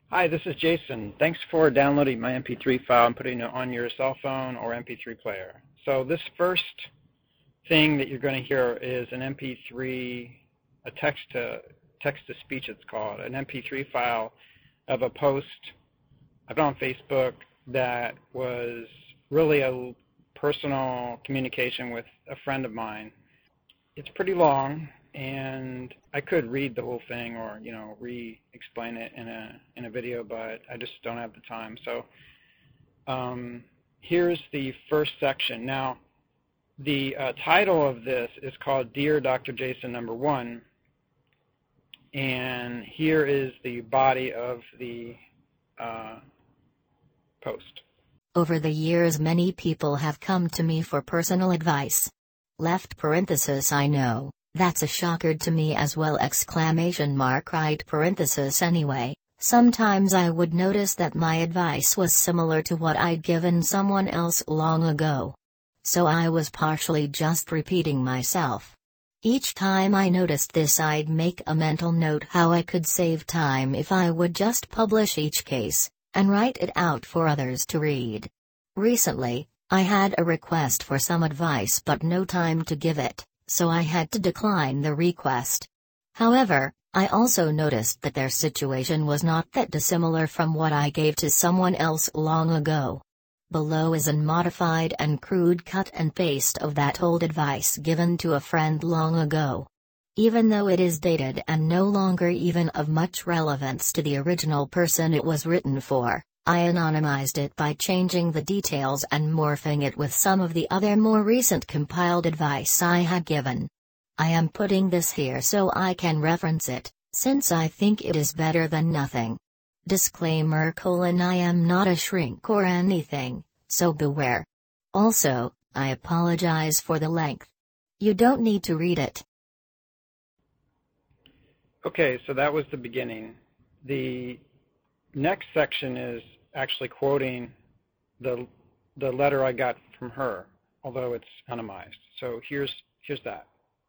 Hi, this is Jason. Thanks for downloading my MP3 file and putting it on your cell phone or MP3 player. So this first thing that you're going to hear is an MP3, a text-to-speech it's called, an MP3 file of a post I've done on Facebook that was really a personal communication with a friend of mine. It's pretty long, and I could read the whole thing or, re-explain it in a video, but I just don't have the time. So here's the first section. Now, the title of this is called Dear Dr. Jason Number 1, and here is the body of the post. Over the years, many people have come to me for personal advice. Left parenthesis I know, that's a shocker to me as well exclamation mark right parenthesis anyway. Sometimes I would notice that my advice was similar to what I'd given someone else long ago. So I was partially just repeating myself. Each time I noticed this, I'd make a mental note how I could save time if I would just publish each case, and write it out for others to read. Recently, I had a request for some advice but no time to give it, so I had to decline the request. However, I also noticed that their situation was not that dissimilar from what I gave to someone else long ago. Below is a modified and crude cut and paste of that old advice given to a friend long ago. Even though it is dated and no longer even of much relevance to the original person it was written for, I anonymized it by changing the details and morphing it with some of the other more recent compiled advice I had given. I am putting this here so I can reference it, since I think it is better than nothing. Disclaimer: I am not a shrink or anything, so beware. Also, I apologize for the length. You don't need to read it. Okay, so that was the beginning. The next section is actually quoting the letter I got from her, although it's anonymized. So here's that.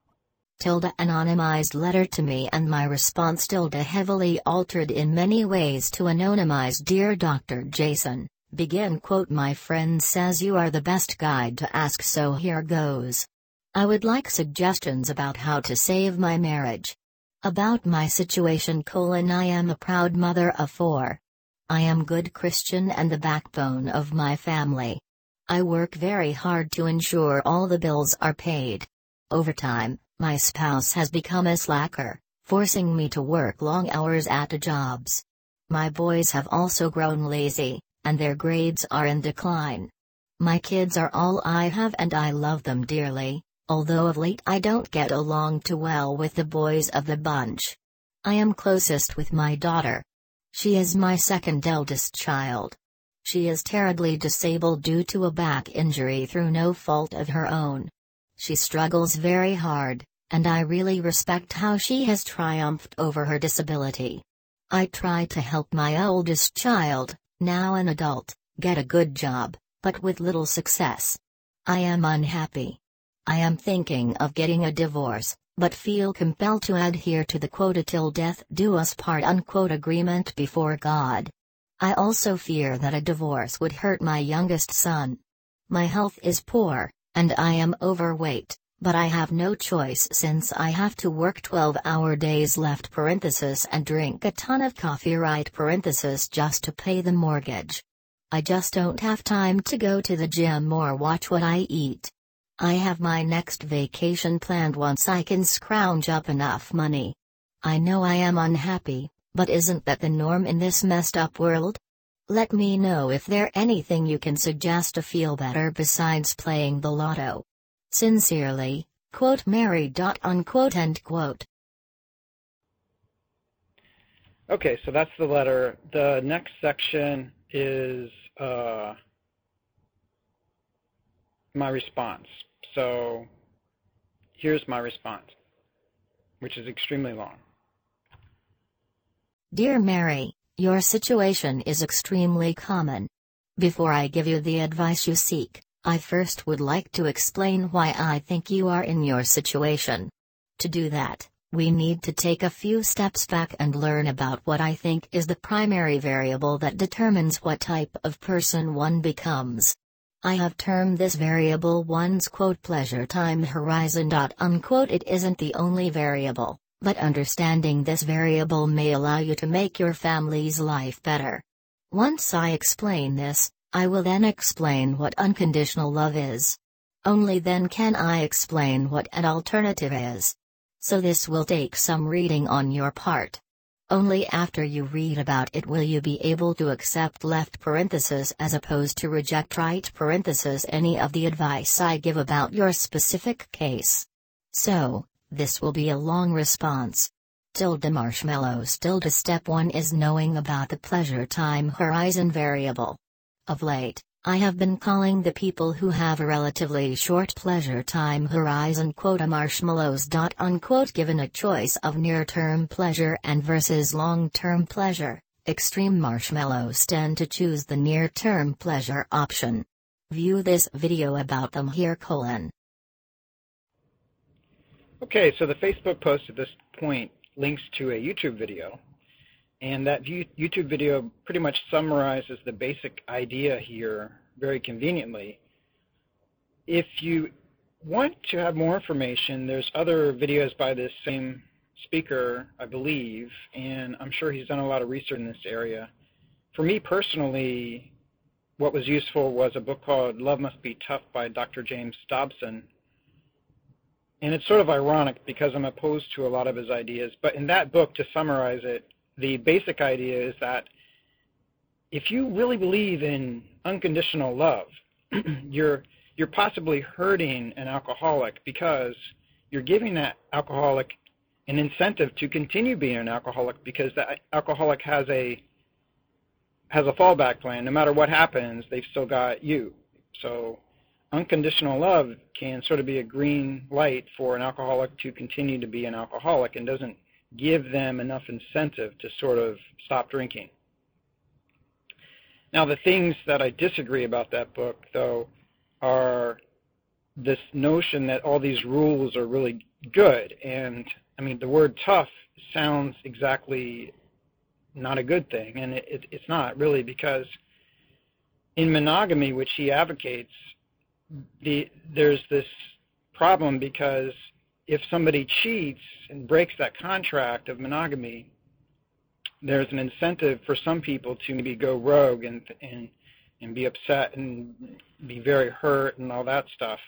Anonymized letter to me and my response heavily altered in many ways to anonymized Dear Dr. Jason, begin quote my friend says you are the best guide to ask, so here goes. I would like suggestions about how to save my marriage. About my situation: I am a proud mother of 4. I am good Christian and the backbone of my family. I work very hard to ensure all the bills are paid. Over time, my spouse has become a slacker, forcing me to work long hours at jobs. My boys have also grown lazy, and their grades are in decline. My kids are all I have and I love them dearly, although of late I don't get along too well with the boys of the bunch. I am closest with my daughter. She is my second eldest child. She is terribly disabled due to a back injury through no fault of her own. She struggles very hard, and I really respect how she has triumphed over her disability. I try to help my oldest child, now an adult, get a good job, but with little success. I am unhappy. I am thinking of getting a divorce, but feel compelled to adhere to the quote till death do us part unquote agreement before God. I also fear that a divorce would hurt my youngest son. My health is poor, and I am overweight, but I have no choice since I have to work 12-hour days left parenthesis and drink a ton of coffee right parenthesis just to pay the mortgage. I just don't have time to go to the gym or watch what I eat. I have my next vacation planned once I can scrounge up enough money. I know I am unhappy, but isn't that the norm in this messed up world? Let me know if there anything you can suggest to feel better besides playing the lotto. Sincerely, quote Mary. Unquote end quote. Okay, so that's the letter. The next section is my response. So here's my response, which is extremely long. Dear Mary, your situation is extremely common. Before I give you the advice you seek, I first would like to explain why I think you are in your situation. To do that, we need to take a few steps back and learn about what I think is the primary variable that determines what type of person one becomes. I have termed this variable one's pleasure time horizon. It isn't the only variable, but understanding this variable may allow you to make your family's life better. Once I explain this, I will then explain what unconditional love is. Only then can I explain what an alternative is. So this will take some reading on your part. Only after you read about it will you be able to accept left parenthesis as opposed to reject right parenthesis any of the advice I give about your specific case. So, this will be a long response. Marshmallows. Step 1 is knowing about the pleasure time horizon variable. Of late, I have been calling the people who have a relatively short pleasure time horizon marshmallows. Given a choice of near-term pleasure and versus long-term pleasure, extreme marshmallows tend to choose the near-term pleasure option. View this video about them here. Okay, so the Facebook post at this point links to a YouTube video, and that YouTube video pretty much summarizes the basic idea here very conveniently. If you want to have more information, there's other videos by this same speaker, I believe, and I'm sure he's done a lot of research in this area. For me personally, what was useful was a book called Love Must Be Tough by Dr. James Dobson. And it's sort of ironic because I'm opposed to a lot of his ideas, but in that book, to summarize it, the basic idea is that if you really believe in unconditional love, you're possibly hurting an alcoholic because you're giving that alcoholic an incentive to continue being an alcoholic, because that alcoholic has a fallback plan. No matter what happens, they've still got you. So unconditional love can sort of be a green light for an alcoholic to continue to be an alcoholic and doesn't give them enough incentive to sort of stop drinking. Now, the things that I disagree about that book, though, are this notion that all these rules are really good. And, I mean, the word tough sounds exactly not a good thing, and it's not really, because in monogamy, which he advocates, there's this problem, because if somebody cheats and breaks that contract of monogamy, there's an incentive for some people to maybe go rogue and be upset and be very hurt and all that stuff.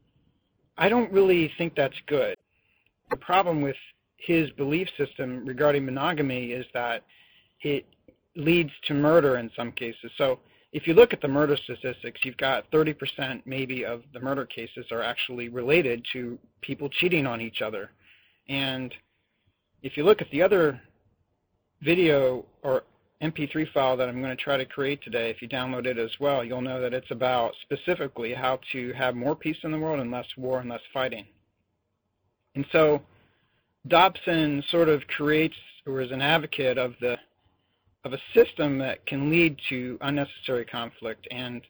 I don't really think that's good. The problem with his belief system regarding monogamy is that it leads to murder in some cases. So if you look at the murder statistics, you've got 30% maybe of the murder cases are actually related to people cheating on each other. And if you look at the other video or MP3 file that I'm going to try to create today, if you download it as well, you'll know that it's about specifically how to have more peace in the world and less war and less fighting. And so Dobson sort of creates, or is an advocate of a system that can lead to unnecessary conflict. And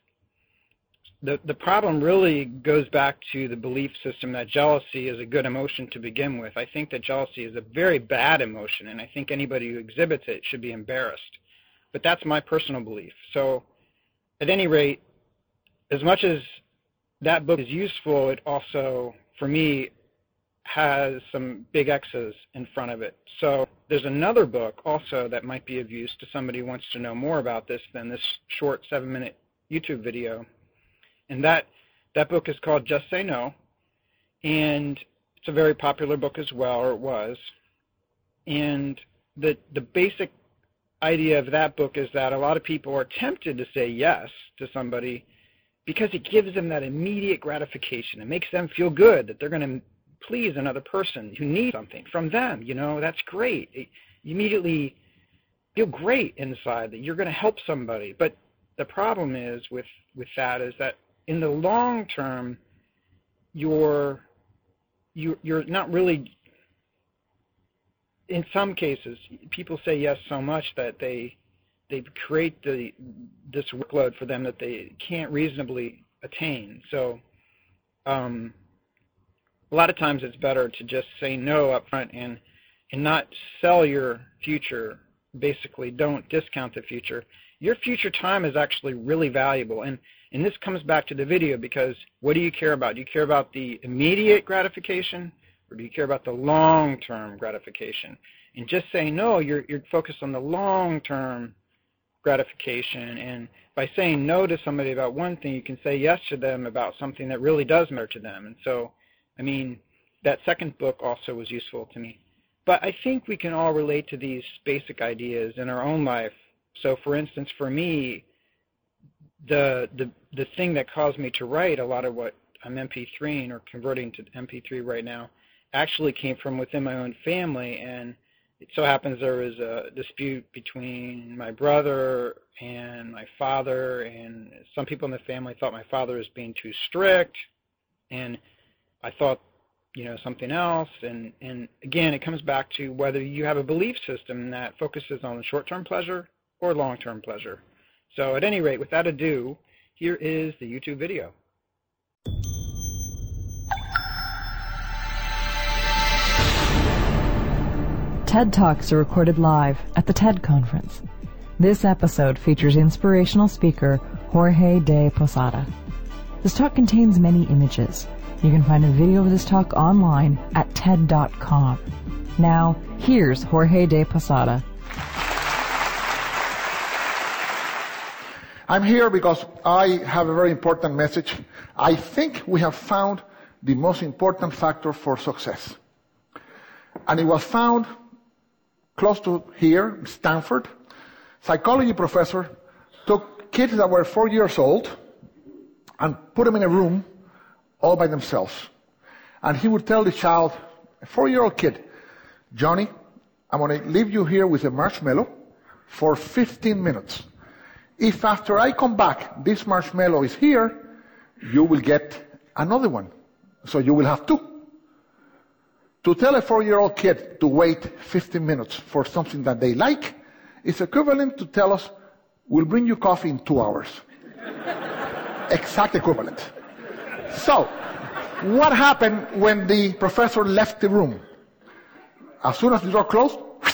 the problem really goes back to the belief system that jealousy is a good emotion to begin with. I think that jealousy is a very bad emotion, and I think anybody who exhibits it should be embarrassed. But that's my personal belief. So at any rate, as much as that book is useful, it also, for me, has some big X's in front of it. So there's another book also that might be of use to somebody who wants to know more about this than this short 7-minute YouTube video. And that book is called Just Say No, and it's a very popular book as well, or it was. And the basic idea of that book is that a lot of people are tempted to say yes to somebody because it gives them that immediate gratification. It makes them feel good that they're going to please another person who needs something from them. You know, that's great. You immediately feel great inside that you're going to help somebody. But the problem is with that is that in the long term, you're not really. In some cases, people say yes so much that they create this workload for them that they can't reasonably attain. So a lot of times it's better to just say no up front and not sell your future. Basically, don't discount the future. Your future time is actually really valuable. And this comes back to the video, because what do you care about? Do you care about the immediate gratification, or do you care about the long-term gratification? And just saying no, you're focused on the long-term gratification. And by saying no to somebody about one thing, you can say yes to them about something that really does matter to them. And so, I mean, that second book also was useful to me. But I think we can all relate to these basic ideas in our own life. So, for instance, for me, the thing that caused me to write a lot of what I'm MP3ing or converting to MP3 right now actually came from within my own family. And it so happens there was a dispute between my brother and my father, and some people in the family thought my father was being too strict, and I thought, something else. And again, it comes back to whether you have a belief system that focuses on short-term pleasure or long-term pleasure. So at any rate, without ado, here is the YouTube video. TED Talks are recorded live at the TED Conference. This episode features inspirational speaker Jorge de Posada. This talk contains many images. You can find a video of this talk online at TED.com. Now, here's Jorge de Posada. I'm here because I have a very important message. I think we have found the most important factor for success. And it was found close to here, Stanford. Psychology professor took kids that were 4 years old and put them in a room all by themselves. And he would tell the child, a 4-year-old kid, Johnny, I'm going to leave you here with a marshmallow for 15 minutes. If after I come back, this marshmallow is here, you will get another one. So you will have 2. To tell a 4-year-old kid to wait 15 minutes for something that they like is equivalent to tell us, we'll bring you coffee in 2 hours. Exact equivalent. So, what happened when the professor left the room? As soon as the door closed,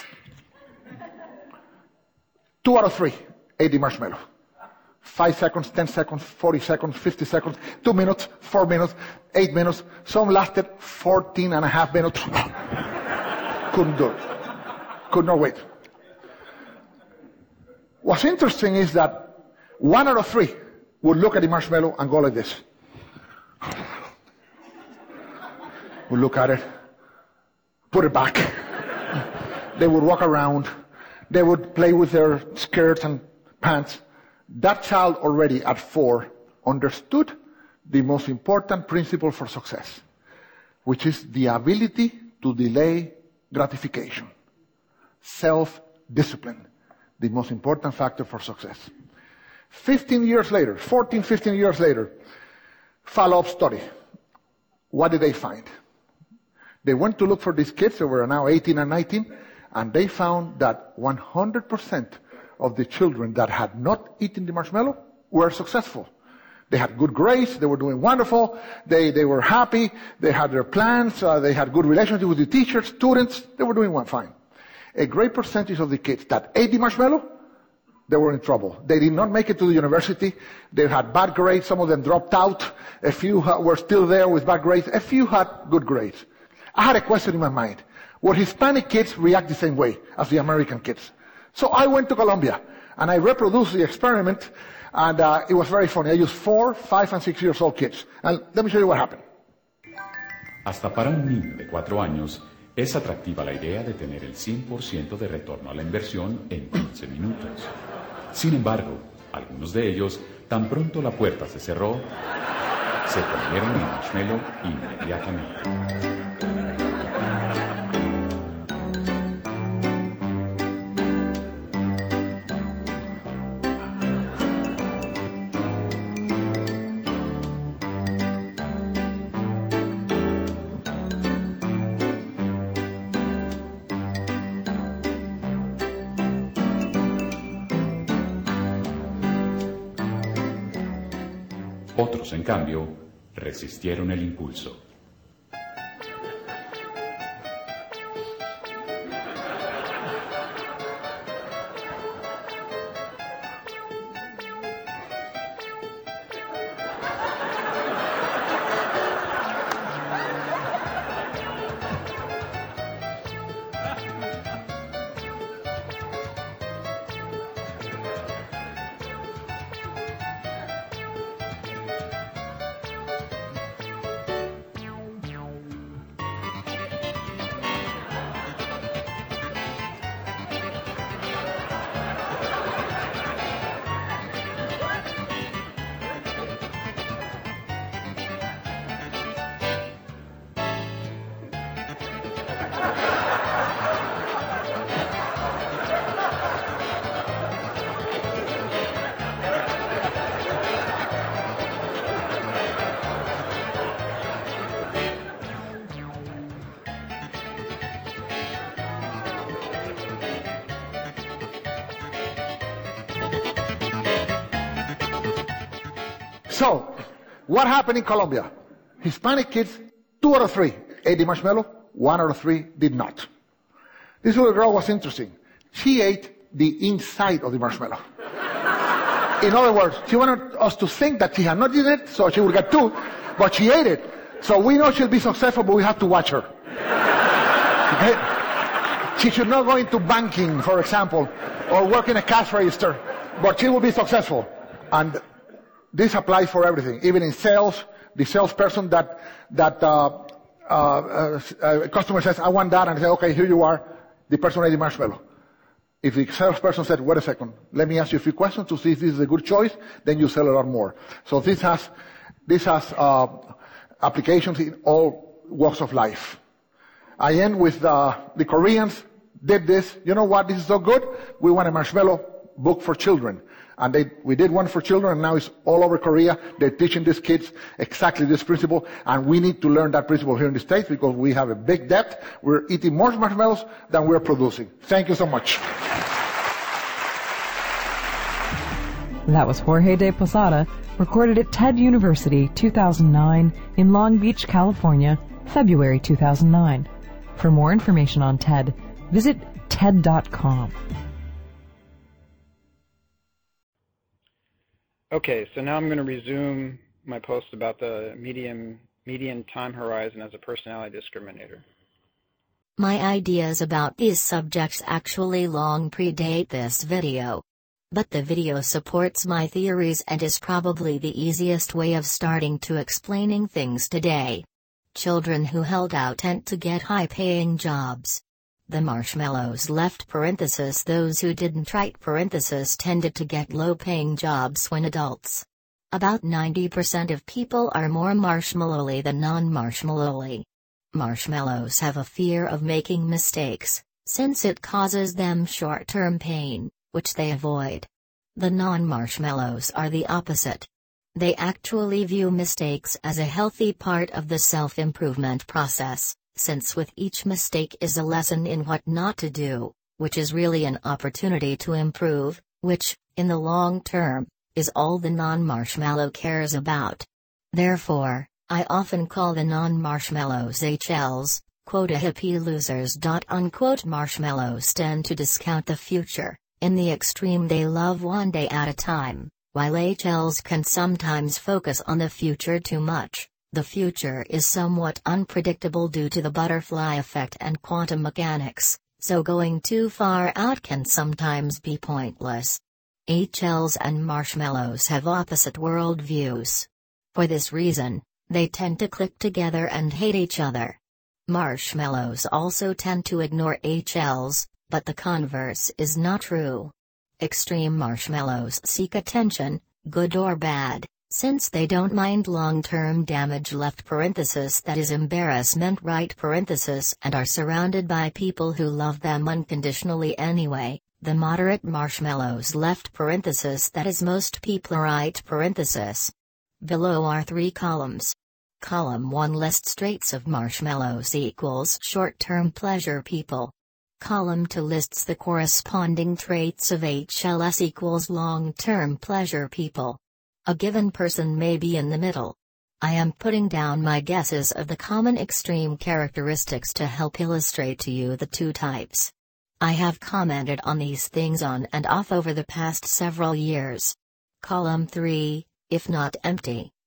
2 out of 3 ate the marshmallow. 5 seconds, 10 seconds, 40 seconds, 50 seconds, 2 minutes, 4 minutes, 8 minutes. Some lasted 14 and a half minutes. Couldn't do it. Could not wait. What's interesting is that 1 out of 3 would look at the marshmallow and go like this. Would look at it, put it back. They would walk around. They would play with their skirts and pants. That child already at 4 understood the most important principle for success, which is the ability to delay gratification. Self-discipline, the most important factor for success. 15 years later, 14, 15 years later, follow-up study. What did they find? They went to look for these kids who were now 18 and 19, and they found that 100% of the children that had not eaten the marshmallow were successful. They had good grades, they were doing wonderful, they were happy, they had their plans, they had good relationship with the teachers, students, they were doing fine. A great percentage of the kids that ate the marshmallow, they were in trouble. They did not make it to the university, they had bad grades, some of them dropped out, a few were still there with bad grades, a few had good grades. I had a question in my mind. Would Hispanic kids react the same way as the American kids? So I went to Colombia, and I reproduced the experiment, and it was very funny. I used 4, 5, and 6 years old kids. And let me show you what happened. Hasta para un niño de 4 años, es atractiva la idea de tener el 100% de retorno a la inversión en 15 minutos. Sin embargo, algunos de ellos, tan pronto la puerta se cerró, se comieron el marshmallow inmediatamente. Otros, en cambio, resistieron el impulso. So, what happened in Colombia? Hispanic kids, 2 out of 3 ate the marshmallow, 1 out of 3 did not. This little girl was interesting. She ate the inside of the marshmallow. In other words, she wanted us to think that she had not eaten it, so she would get 2, but she ate it. So we know she'll be successful, but we have to watch her. Okay? She should not go into banking, for example, or work in a cash register, but she will be successful. And this applies for everything, even in sales. The salesperson that customer says, I want that, and say, okay, here you are. The person ate the marshmallow. If the salesperson said, wait a second, let me ask you a few questions to see if this is a good choice, then you sell a lot more. So this has applications in all walks of life. I end with the Koreans did this. You know what? This is so good. We want a marshmallow book for children. And we did one for children, and now it's all over Korea. They're teaching these kids exactly this principle, and we need to learn that principle here in the States because we have a big debt. We're eating more marshmallows than we're producing. Thank you so much. That was Jorge de Posada, recorded at TED University 2009 in Long Beach, California, February 2009. For more information on TED, visit TED.com. Okay, so now I'm going to resume my post about the median time horizon as a personality discriminator. My ideas about these subjects actually long predate this video. But the video supports my theories and is probably the easiest way of starting to explaining things today. Children who held out tend to get high-paying jobs. The marshmallows left parenthesis those who didn't right parenthesis tended to get low-paying jobs when adults. About 90% of people are more marshmallowy than non-marshmallowy. Marshmallows have a fear of making mistakes, since it causes them short-term pain, which they avoid. The non-marshmallows are the opposite. They actually view mistakes as a healthy part of the self-improvement process, since with each mistake is a lesson in what not to do, which is really an opportunity to improve, which, in the long term, is all the non-marshmallow cares about. Therefore, I often call the non-marshmallows HLs, quote a hippie losers. Unquote. Marshmallows tend to discount the future. In the extreme they love one day at a time, while HLs can sometimes focus on the future too much. The future is somewhat unpredictable due to the butterfly effect and quantum mechanics, so going too far out can sometimes be pointless. HLs and marshmallows have opposite worldviews. For this reason, they tend to click together and hate each other. Marshmallows also tend to ignore HLs, but the converse is not true. Extreme marshmallows seek attention, good or bad, since they don't mind long-term damage left parenthesis that is embarrassment right parenthesis and are surrounded by people who love them unconditionally anyway. The moderate marshmallows left parenthesis that is most people right parenthesis. Below are 3 columns. Column 1 lists traits of marshmallows equals short-term pleasure people. Column 2 lists the corresponding traits of HLS equals long-term pleasure people. A given person may be in the middle. I am putting down my guesses of the common extreme characteristics to help illustrate to you the 2 types. I have commented on these things on and off over the past several years. Column 3, if not empty,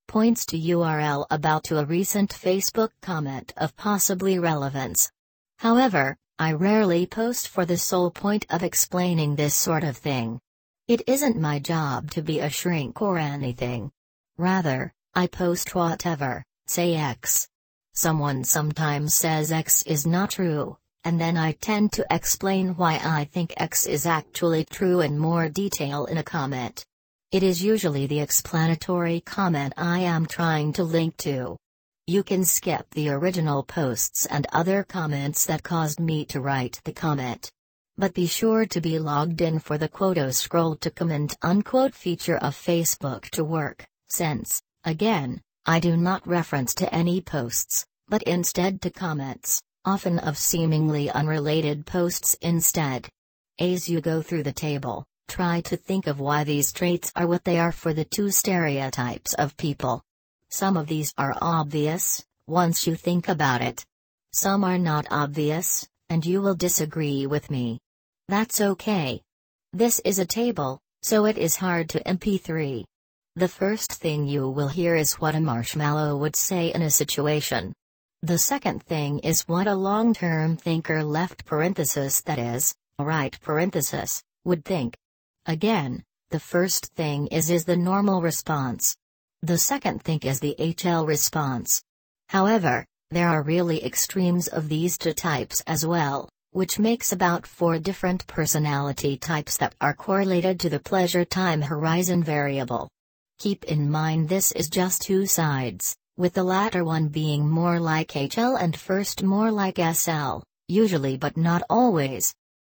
Points to URL about to a recent Facebook comment of possibly relevance. However, I rarely post for the sole point of explaining this sort of thing. It isn't my job to be a shrink or anything. Rather, I post whatever, say X. Someone sometimes says X is not true, and then I tend to explain why I think X is actually true in more detail in a comment. It is usually the explanatory comment I am trying to link to. You can skip the original posts and other comments that caused me to write the comment. But be sure to be logged in for the scroll to comment feature of Facebook to work, since, again, I do not reference to any posts, but instead to comments, often of seemingly unrelated posts instead. As you go through the table, try to think of why these traits are what they are for the two stereotypes of people. Some of these are obvious, once you think about it. Some are not obvious, and you will disagree with me. That's okay. This is a table, so it is hard to MP3. The first thing you will hear is what a marshmallow would say in a situation. The second thing is what a long-term thinker left parenthesis that is, right parenthesis, would think. Again, the first thing is the normal response. The second thing is the HL response. However, there are really extremes of these two types as well, which makes about 4 different personality types that are correlated to the pleasure time horizon variable. Keep in mind this is just 2 sides, with the latter one being more like HL and first more like SL, usually but not always.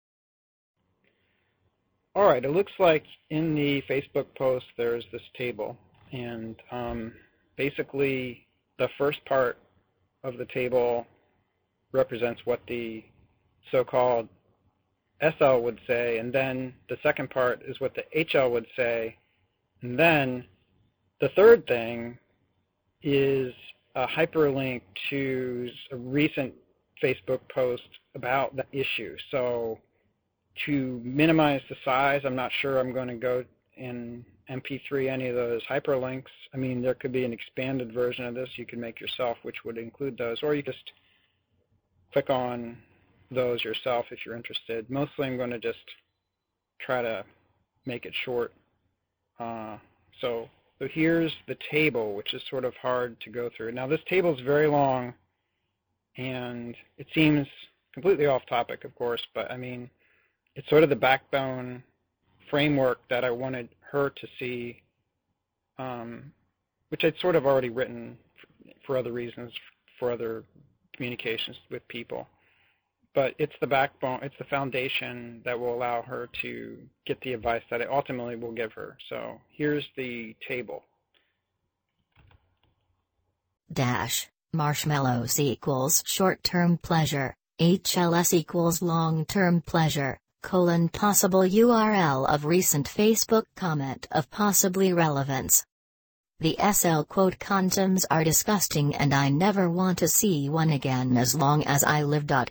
Alright, it looks like in the Facebook post there's this table, and basically the first part of the table represents what the so-called SL would say, and then the second part is what the HL would say, and then the third thing is a hyperlink to a recent Facebook post about the issue. So to minimize the size, I'm not sure I'm going to go in MP3 any of those hyperlinks. I mean, there could be an expanded version of this you can make yourself, which would include those, or you just click on those yourself if you're interested. Mostly I'm going to just try to make it short. So here's the table, which is sort of hard to go through. Now this table is very long, and it seems completely off topic, of course, but I mean, it's sort of the backbone framework that I wanted her to see, which I'd sort of already written for other reasons, for other communications with people. But it's the backbone, it's the foundation that will allow her to get the advice that it ultimately will give her. So here's the table. Dash, marshmallows equals short-term pleasure, HLS equals long-term pleasure, possible URL of recent Facebook comment of possibly relevance. The SL condoms are disgusting and I never want to see one again as long as I live. The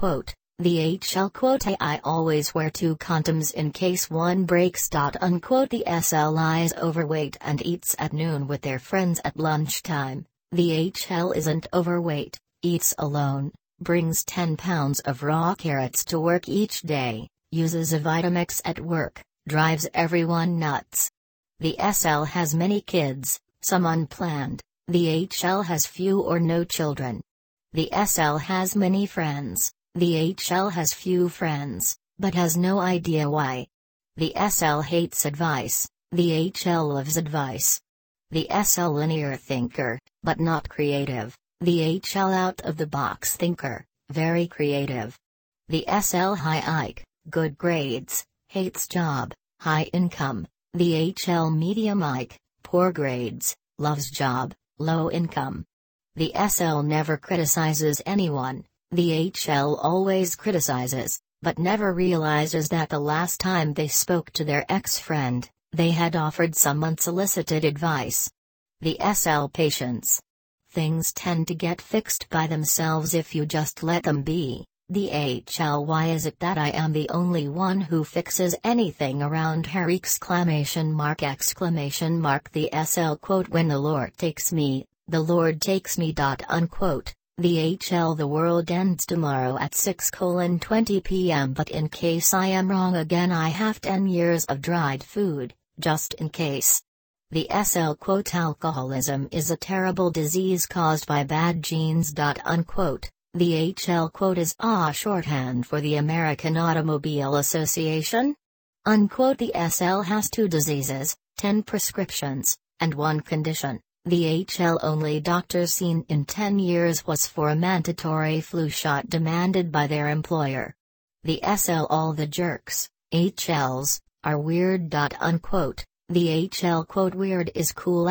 HL I always wear 2 condoms in case one breaks. The SL lies overweight and eats at noon with their friends at lunchtime. The HL isn't overweight, eats alone, brings 10 pounds of raw carrots to work each day, uses a Vitamix at work, drives everyone nuts. The SL has many kids, some unplanned. The HL has few or no children. The SL has many friends. The HL has few friends, but has no idea why. The SL hates advice. The HL loves advice. The SL linear thinker, but not creative. The HL out-of-the-box thinker, very creative. The SL high IQ, good grades, hates job, high income. The HL medium IQ, poor grades, loves job, low income. The SL never criticizes anyone. The HL always criticizes, but never realizes that the last time they spoke to their ex-friend, they had offered some unsolicited advice. The SL patience. Things tend to get fixed by themselves if you just let them be. The HL, why is it that I am the only one who fixes anything around here? Exclamation mark. The SL quote, when the Lord takes me, the Lord takes me. Unquote. The HL, the world ends tomorrow at 6:20 p.m. but in case I am wrong again I have 10 years of dried food, just in case. The SL quote, alcoholism is a terrible disease caused by bad genes. Unquote. The HL quote, is shorthand for the American Automobile Association? Unquote. The SL has 2 diseases, 10 prescriptions, and 1 condition. The HL only doctor seen in 10 years was for a mandatory flu shot demanded by their employer. The SL, all the jerks, HLs, are weird. Unquote. The HL quote, weird is cool!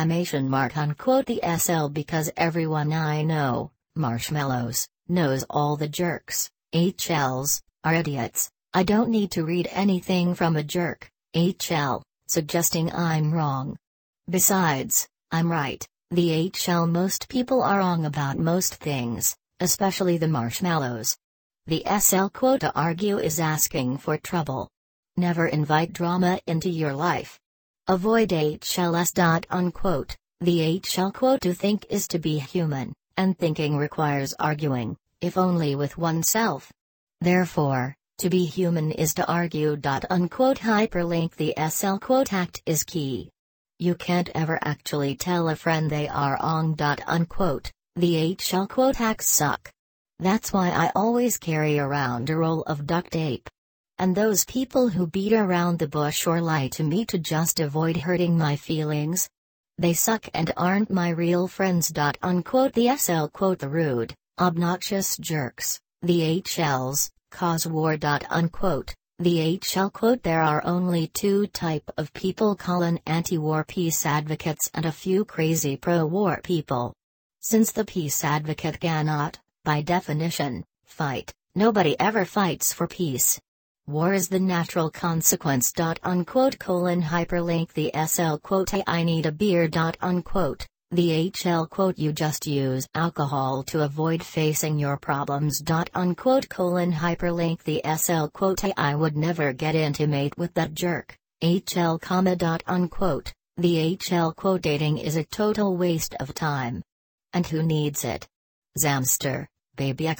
Unquote. The SL, because everyone I know, marshmallows, knows all the jerks, HLs, are idiots. I don't need to read anything from a jerk, HL, suggesting I'm wrong. Besides, I'm right. The HL, most people are wrong about most things, especially the marshmallows. The SL quote, to argue is asking for trouble. Never invite drama into your life. Avoid HLs. Unquote. The HL quote, to think is to be human, and thinking requires arguing, if only with oneself. Therefore, to be human is to argue. Unquote. Hyperlink. The SL quote, act is key. You can't ever actually tell a friend they are wrong. Unquote. The HL quote, acts suck. That's why I always carry around a roll of duct tape. And those people who beat around the bush or lie to me to just avoid hurting my feelings, they suck and aren't my real friends. Unquote. The SL quote, the rude, obnoxious jerks, the HLs, cause war. Unquote. The HL quote, there are only 2 type of people: anti-war peace advocates and a few crazy pro-war people. Since the peace advocate cannot, by definition, fight, nobody ever fights for peace. War is the natural consequence. Unquote. Hyperlink. The SL quote, hey, I need a beer. Unquote. The HL quote, you just use alcohol to avoid facing your problems. Unquote. Hyperlink. The SL quote, hey, I would never get intimate with that jerk, HL, Unquote. The HL quote, dating is a total waste of time. And who needs it? Zamster, baby!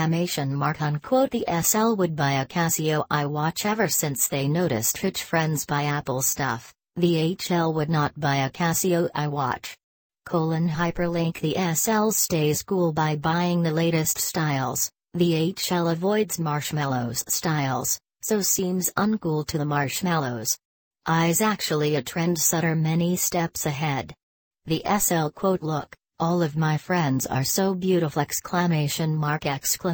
Unquote. The SL would buy a Casio iWatch ever since they noticed rich friends buy Apple stuff. The HL would not buy a Casio iWatch. Hyperlink. The SL stays cool by buying the latest styles. The HL avoids marshmallows styles, so seems uncool to the marshmallows. I's actually a trendsetter many steps ahead. The SL quote, look, all of my friends are so beautiful! Unquote.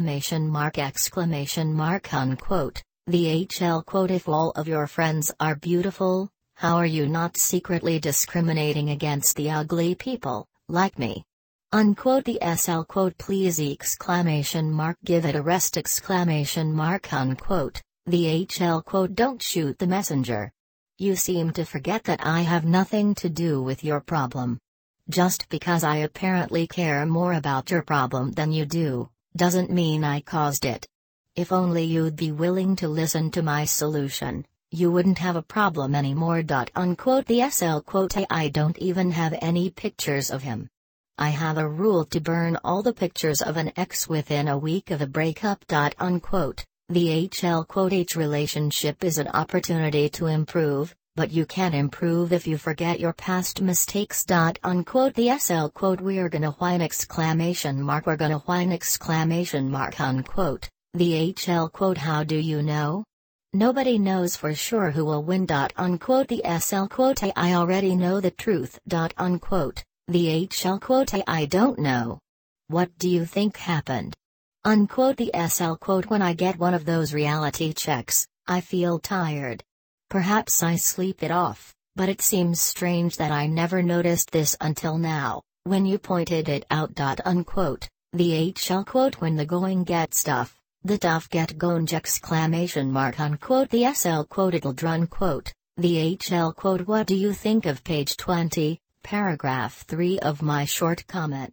The HL quote, if all of your friends are beautiful, how are you not secretly discriminating against the ugly people, like me? Unquote. The SL quote, please! Give it a rest! Unquote. The HL quote, don't shoot the messenger. You seem to forget that I have nothing to do with your problem. Just because I apparently care more about your problem than you do, doesn't mean I caused it. If only you'd be willing to listen to my solution, you wouldn't have a problem anymore. Unquote. The SL quote, hey, I don't even have any pictures of him. I have a rule to burn all the pictures of an ex within a week of a breakup. Unquote. The HL quote, each relationship is an opportunity to improve, but you can't improve if you forget your past mistakes. Unquote. The SL quote, we're gonna whine! We're gonna whine! Unquote. The HL quote, how do you know? Nobody knows for sure who will win. Unquote. The SL quote, hey, I already know the truth. Unquote. The HL quote, hey, I don't know. What do you think happened? Unquote. The SL quote, when I get one of those reality checks, I feel tired. Perhaps I sleep it off, but it seems strange that I never noticed this until now, when you pointed it out. Unquote. The HL quote, when the going gets tough, the tough get going! Unquote. The SL quote, it'll drun! Quote. The HL quote, what do you think of page 20, paragraph 3 of my short comment?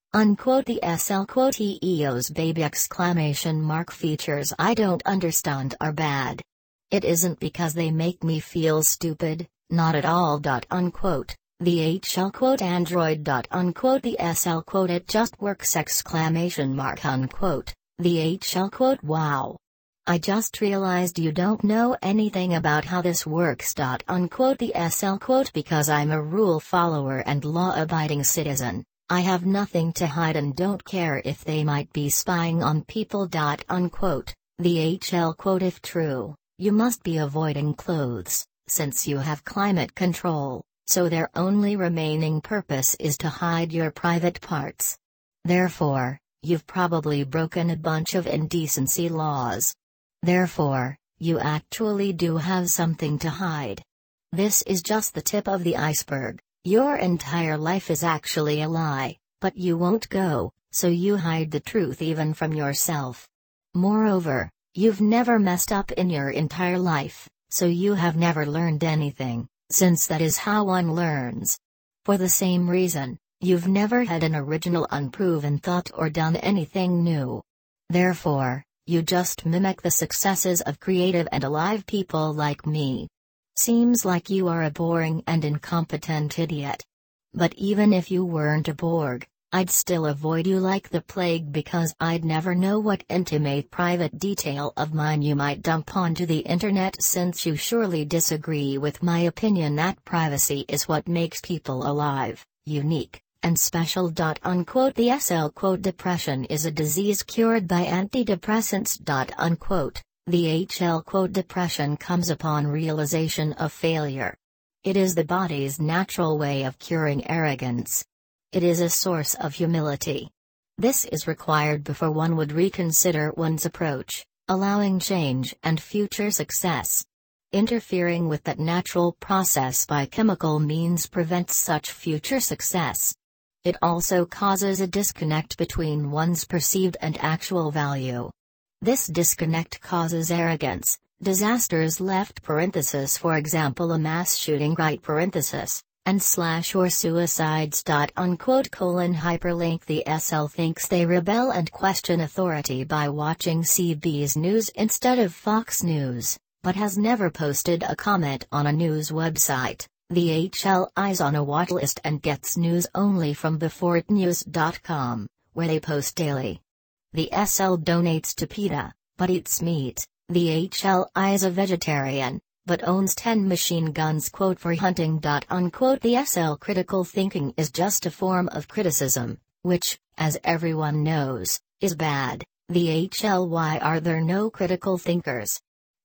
Unquote the SL quote EO's baby exclamation mark features I don't understand are bad. It isn't because they make me feel stupid, not at all. Unquote. The HL quote Android. Unquote the SL quote it just works exclamation mark unquote. The HL quote wow. I just realized you don't know anything about how this works. Unquote the SL quote because I'm a rule follower and law-abiding citizen. I have nothing to hide and don't care if they might be spying on people. Unquote. The HL quote if true, you must be avoiding clothes, since you have climate control, so their only remaining purpose is to hide your private parts. Therefore, you've probably broken a bunch of indecency laws. Therefore, you actually do have something to hide. This is just the tip of the iceberg. Your entire life is actually a lie, but you won't go, so you hide the truth even from yourself. Moreover, you've never messed up in your entire life, so you have never learned anything, since that is how one learns. For the same reason, you've never had an original unproven thought or done anything new. Therefore, you just mimic the successes of creative and alive people like me. Seems like you are a boring and incompetent idiot. But even if you weren't a Borg, I'd still avoid you like the plague because I'd never know what intimate private detail of mine you might dump onto the internet, since you surely disagree with my opinion that privacy is what makes people alive, unique, and special. Unquote the SL quote depression is a disease cured by antidepressants. Unquote. The HL quote depression comes upon realization of failure. It is the body's natural way of curing arrogance. It is a source of humility. This is required before one would reconsider one's approach, allowing change and future success. Interfering with that natural process by chemical means prevents such future success. It also causes a disconnect between one's perceived and actual value. This disconnect causes arrogance, disasters left parenthesis for example a mass shooting right parenthesis, and / or suicides. Unquote hyperlink the SL thinks they rebel and question authority by watching CBS News instead of Fox News, but has never posted a comment on a news website. The HL is on a watchlist and gets news only from beforeitnews.com, where they post daily. The SL donates to PETA, but eats meat. The HL is a vegetarian, but owns 10 machine guns. Quote for hunting. Unquote the SL critical thinking is just a form of criticism, which, as everyone knows, is bad. The HL why are there no critical thinkers?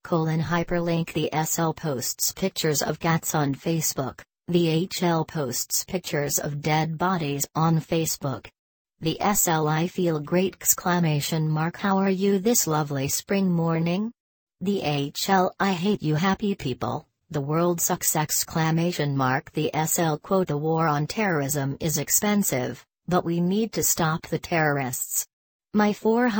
Hyperlink the SL posts pictures of cats on Facebook. The HL posts pictures of dead bodies on Facebook. The SL I feel great exclamation mark how are you this lovely spring morning? The HL I hate you happy people, the world sucks exclamation mark the SL quote the war on terrorism is expensive, but we need to stop the terrorists. My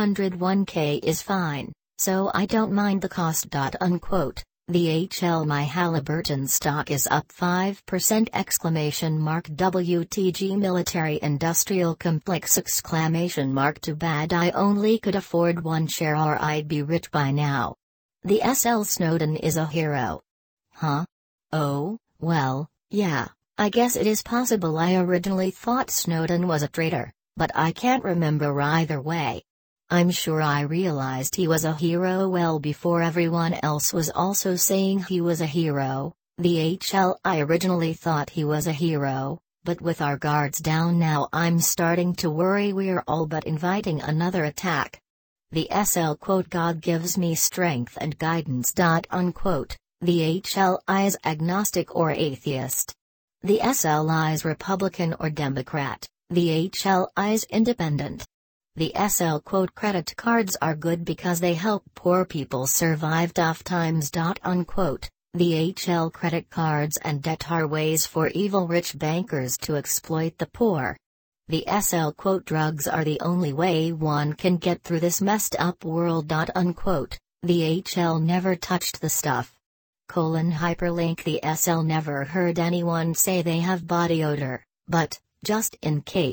401k is fine, so I don't mind the cost. Unquote. The HL my Halliburton stock is up 5% exclamation mark WTG military industrial complex exclamation mark too bad I only could afford one share or I'd be rich by now. The SL Snowden is a hero. Huh? Oh, well, yeah, I guess it is possible I originally thought Snowden was a traitor, but I can't remember either way. I'm sure I realized he was a hero well before everyone else was also saying he was a hero. The HL I originally thought he was a hero, but with our guards down now I'm starting to worry we're all but inviting another attack. The SL quote God gives me strength and guidance. Unquote. The HL is agnostic or atheist. The SL is Republican or Democrat. The HL is independent. The SL quote credit cards are good because they help poor people survive tough times. Unquote. The HL credit cards and debt are ways for evil rich bankers to exploit the poor. The SL quote drugs are the only way one can get through this messed up world. Unquote. The HL never touched the stuff. Hyperlink the SL never heard anyone say they have body odor, but, just in case,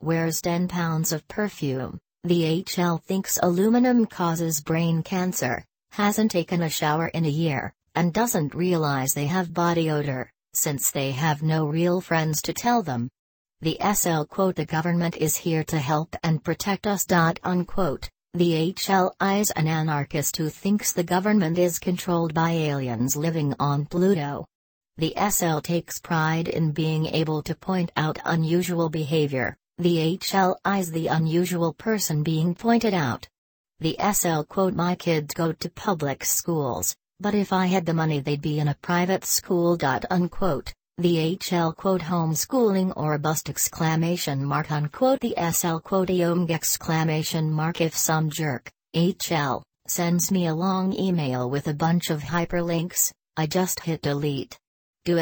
wears 10 pounds of perfume. The HL thinks aluminum causes brain cancer, hasn't taken a shower in a year, and doesn't realize they have body odor, since they have no real friends to tell them. The SL quote, the government is here to help and protect us. Unquote. The HL is an anarchist who thinks the government is controlled by aliens living on Pluto. The SL takes pride in being able to point out unusual behavior. The HL is the unusual person being pointed out. The SL quote, my kids go to public schools, but if I had the money they'd be in a private school. Unquote. The HL quote, homeschooling or bust! Unquote. The SL quote, eomg! If some jerk, HL, sends me a long email with a bunch of hyperlinks, I just hit delete. Do!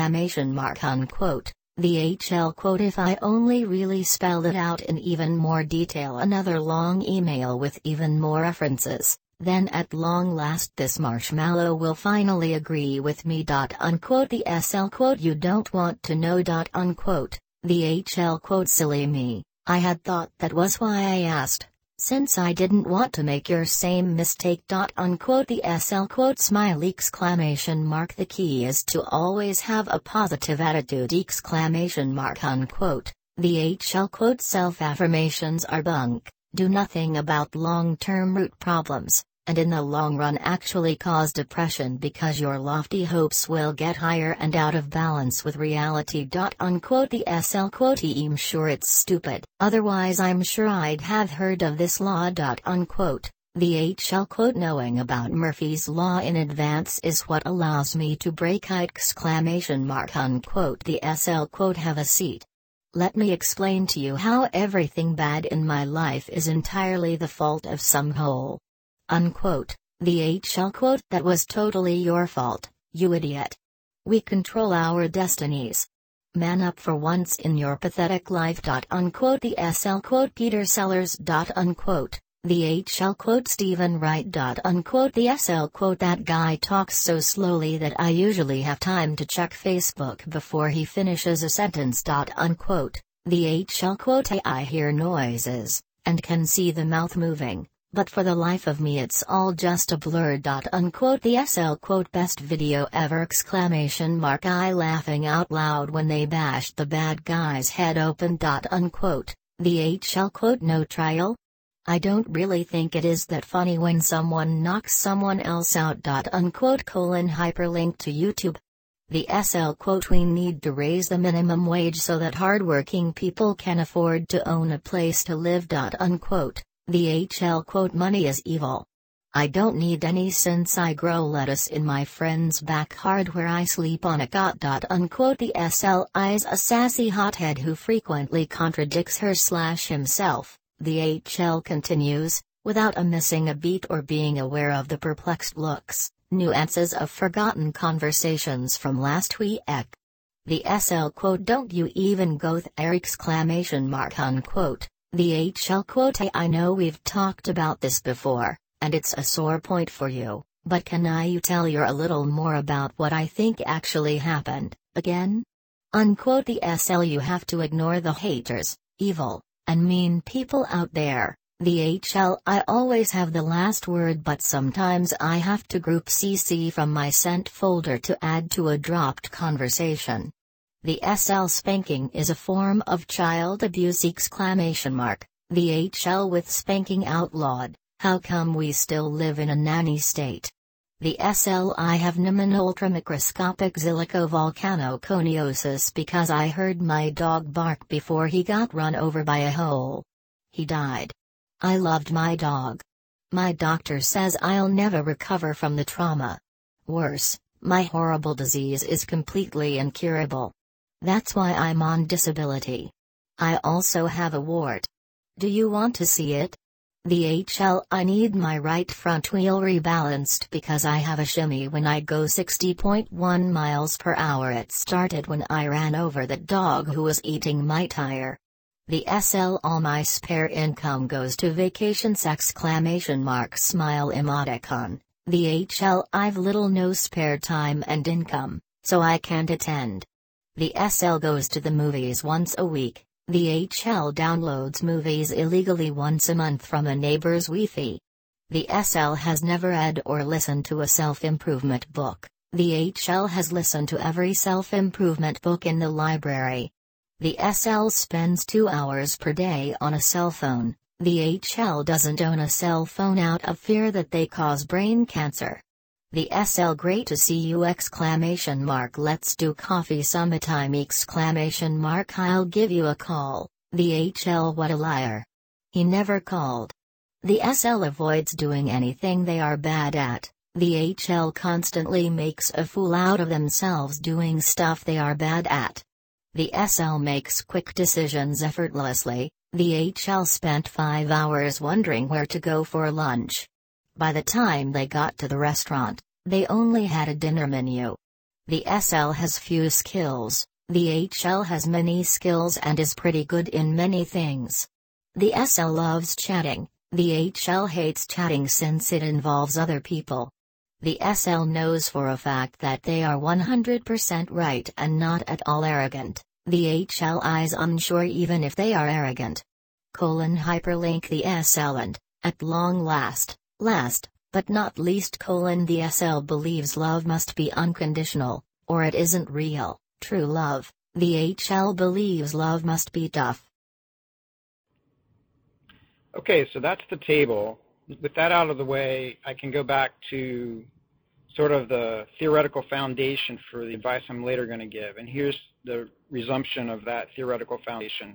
Unquote. The HL quote, if I only really spelled it out in even more detail, another long email with even more references, then at long last this marshmallow will finally agree with me. Unquote. The SL quote, you don't want to know. Unquote. The HL quote, silly me, I had thought that was why I asked, since I didn't want to make your same mistake. Unquote. The SL quote, smiley! The key is to always have a positive attitude! Unquote. The HL quote, self-affirmations are bunk, do nothing about long-term root problems, and in the long run actually cause depression because your lofty hopes will get higher and out of balance with reality. Unquote. The SL quote, I'm sure it's stupid, otherwise I'm sure I'd have heard of this law. Unquote. The HL quote, knowing about Murphy's Law in advance is what allows me to break it! Unquote. The SL quote, have a seat. Let me explain to you how everything bad in my life is entirely the fault of some hole. Unquote. The HL quote, that was totally your fault, you idiot. We control our destinies. Man up for once in your pathetic life. Unquote. The SL quote, Peter Sellers. Unquote. The HL quote, Stephen Wright. Unquote. The SL quote, that guy talks so slowly that I usually have time to check Facebook before he finishes a sentence. Unquote. The HL quote, I hear noises, and can see the mouth moving, but for the life of me it's all just a blur. Unquote. The SL quote, best video ever! I laughing out loud when they bashed the bad guy's head open. Unquote. The HL quote, no trial? I don't really think it is that funny when someone knocks someone else out. Unquote. Hyperlink to YouTube. The SL quote, we need to raise the minimum wage so that hardworking people can afford to own a place to live. Unquote. The HL quote, money is evil. I don't need any since I grow lettuce in my friend's backyard where I sleep on a cot. Unquote. The SL is a sassy hothead who frequently contradicts her/himself. The HL continues, without missing a beat or being aware of the perplexed looks, nuances of forgotten conversations from last week. The SL quote, don't you even go there! Unquote. The HL quote, hey, I know we've talked about this before, and it's a sore point for you, but can you tell you a little more about what I think actually happened, again? Unquote. The SL, you have to ignore the haters, evil, and mean people out there. The HL, I always have the last word, but sometimes I have to group CC from my sent folder to add to a dropped conversation. The SL, spanking is a form of child abuse! The HL, with spanking outlawed, how come we still live in a nanny state? The SL, I have ultramicroscopic silicovolcanoconiosis because I heard my dog bark before he got run over by a hole. He died. I loved my dog. My doctor says I'll never recover from the trauma. Worse, my horrible disease is completely incurable. That's why I'm on disability. I also have a wart. Do you want to see it? The HL, I need my right front wheel rebalanced because I have a shimmy when I go 60.1 miles per hour. It started when I ran over that dog who was eating my tire. The SL, all my spare income goes to vacations! Smile emoticon. The HL, I've little no spare time and income, so I can't attend. The SL goes to the movies once a week. The HL downloads movies illegally once a month from a neighbor's Wi-Fi. The SL has never read or listened to a self-improvement book. The HL has listened to every self-improvement book in the library. The SL spends 2 hours per day on a cell phone. The HL doesn't own a cell phone out of fear that they cause brain cancer. The SL great to see you ! Let's do coffee sometime ! I'll give you a call. The HL what a liar. He never called. The SL avoids doing anything they are bad at. The HL constantly makes a fool out of themselves doing stuff they are bad at. The SL makes quick decisions effortlessly. The HL spent 5 hours wondering where to go for lunch. By the time they got to the restaurant, they only had a dinner menu. The SL has few skills. The HL has many skills and is pretty good in many things. The SL loves chatting. The HL hates chatting since it involves other people. The SL knows for a fact that they are 100% right and not at all arrogant. The HL is unsure even if they are arrogant. Hyperlink the SL and, at long last but not least the SL believes love must be unconditional, or it isn't real, true love. The HL believes love must be tough. Okay, so that's the table. With that out of the way, I can go back to sort of the theoretical foundation for the advice I'm later going to give. And here's the resumption of that theoretical foundation.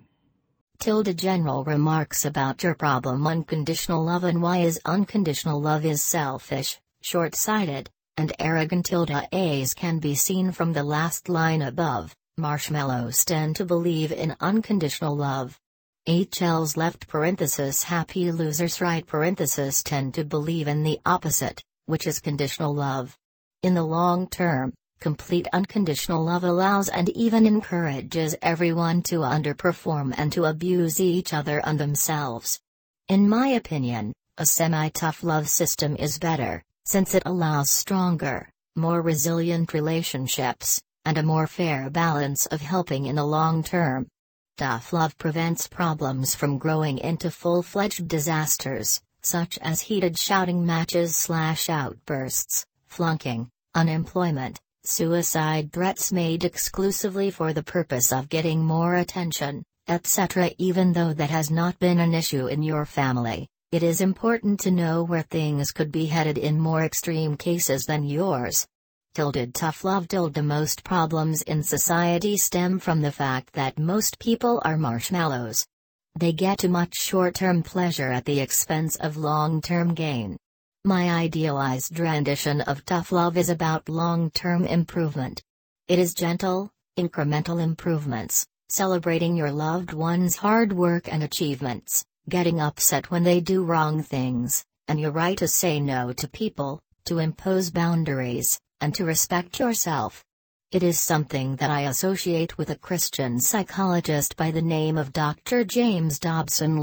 General remarks about your problem unconditional love and why is unconditional love is selfish, short-sighted, and arrogant. A's can be seen from the last line above. Marshmallows tend to believe in unconditional love. HL's left parenthesis happy losers right parenthesis tend to believe in the opposite, which is conditional love. In the long term, complete unconditional love allows and even encourages everyone to underperform and to abuse each other and themselves. In my opinion, a semi-tough love system is better, since it allows stronger, more resilient relationships, and a more fair balance of helping in the long term. Tough love prevents problems from growing into full-fledged disasters, such as heated shouting matches/outbursts, flunking, unemployment, suicide threats made exclusively for the purpose of getting more attention, etc. Even though that has not been an issue in your family, it is important to know where things could be headed in more extreme cases than yours. Tough love. Most problems in society stem from the fact that most people are marshmallows. They get too much short-term pleasure at the expense of long-term gain. My idealized rendition of tough love is about long-term improvement. It is gentle, incremental improvements, celebrating your loved one's hard work and achievements, getting upset when they do wrong things, and your right to say no to people, to impose boundaries, and to respect yourself. It is something that I associate with a Christian psychologist by the name of Dr. James Dobson.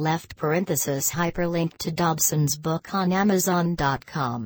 Hyperlink to Dobson's book on Amazon.com.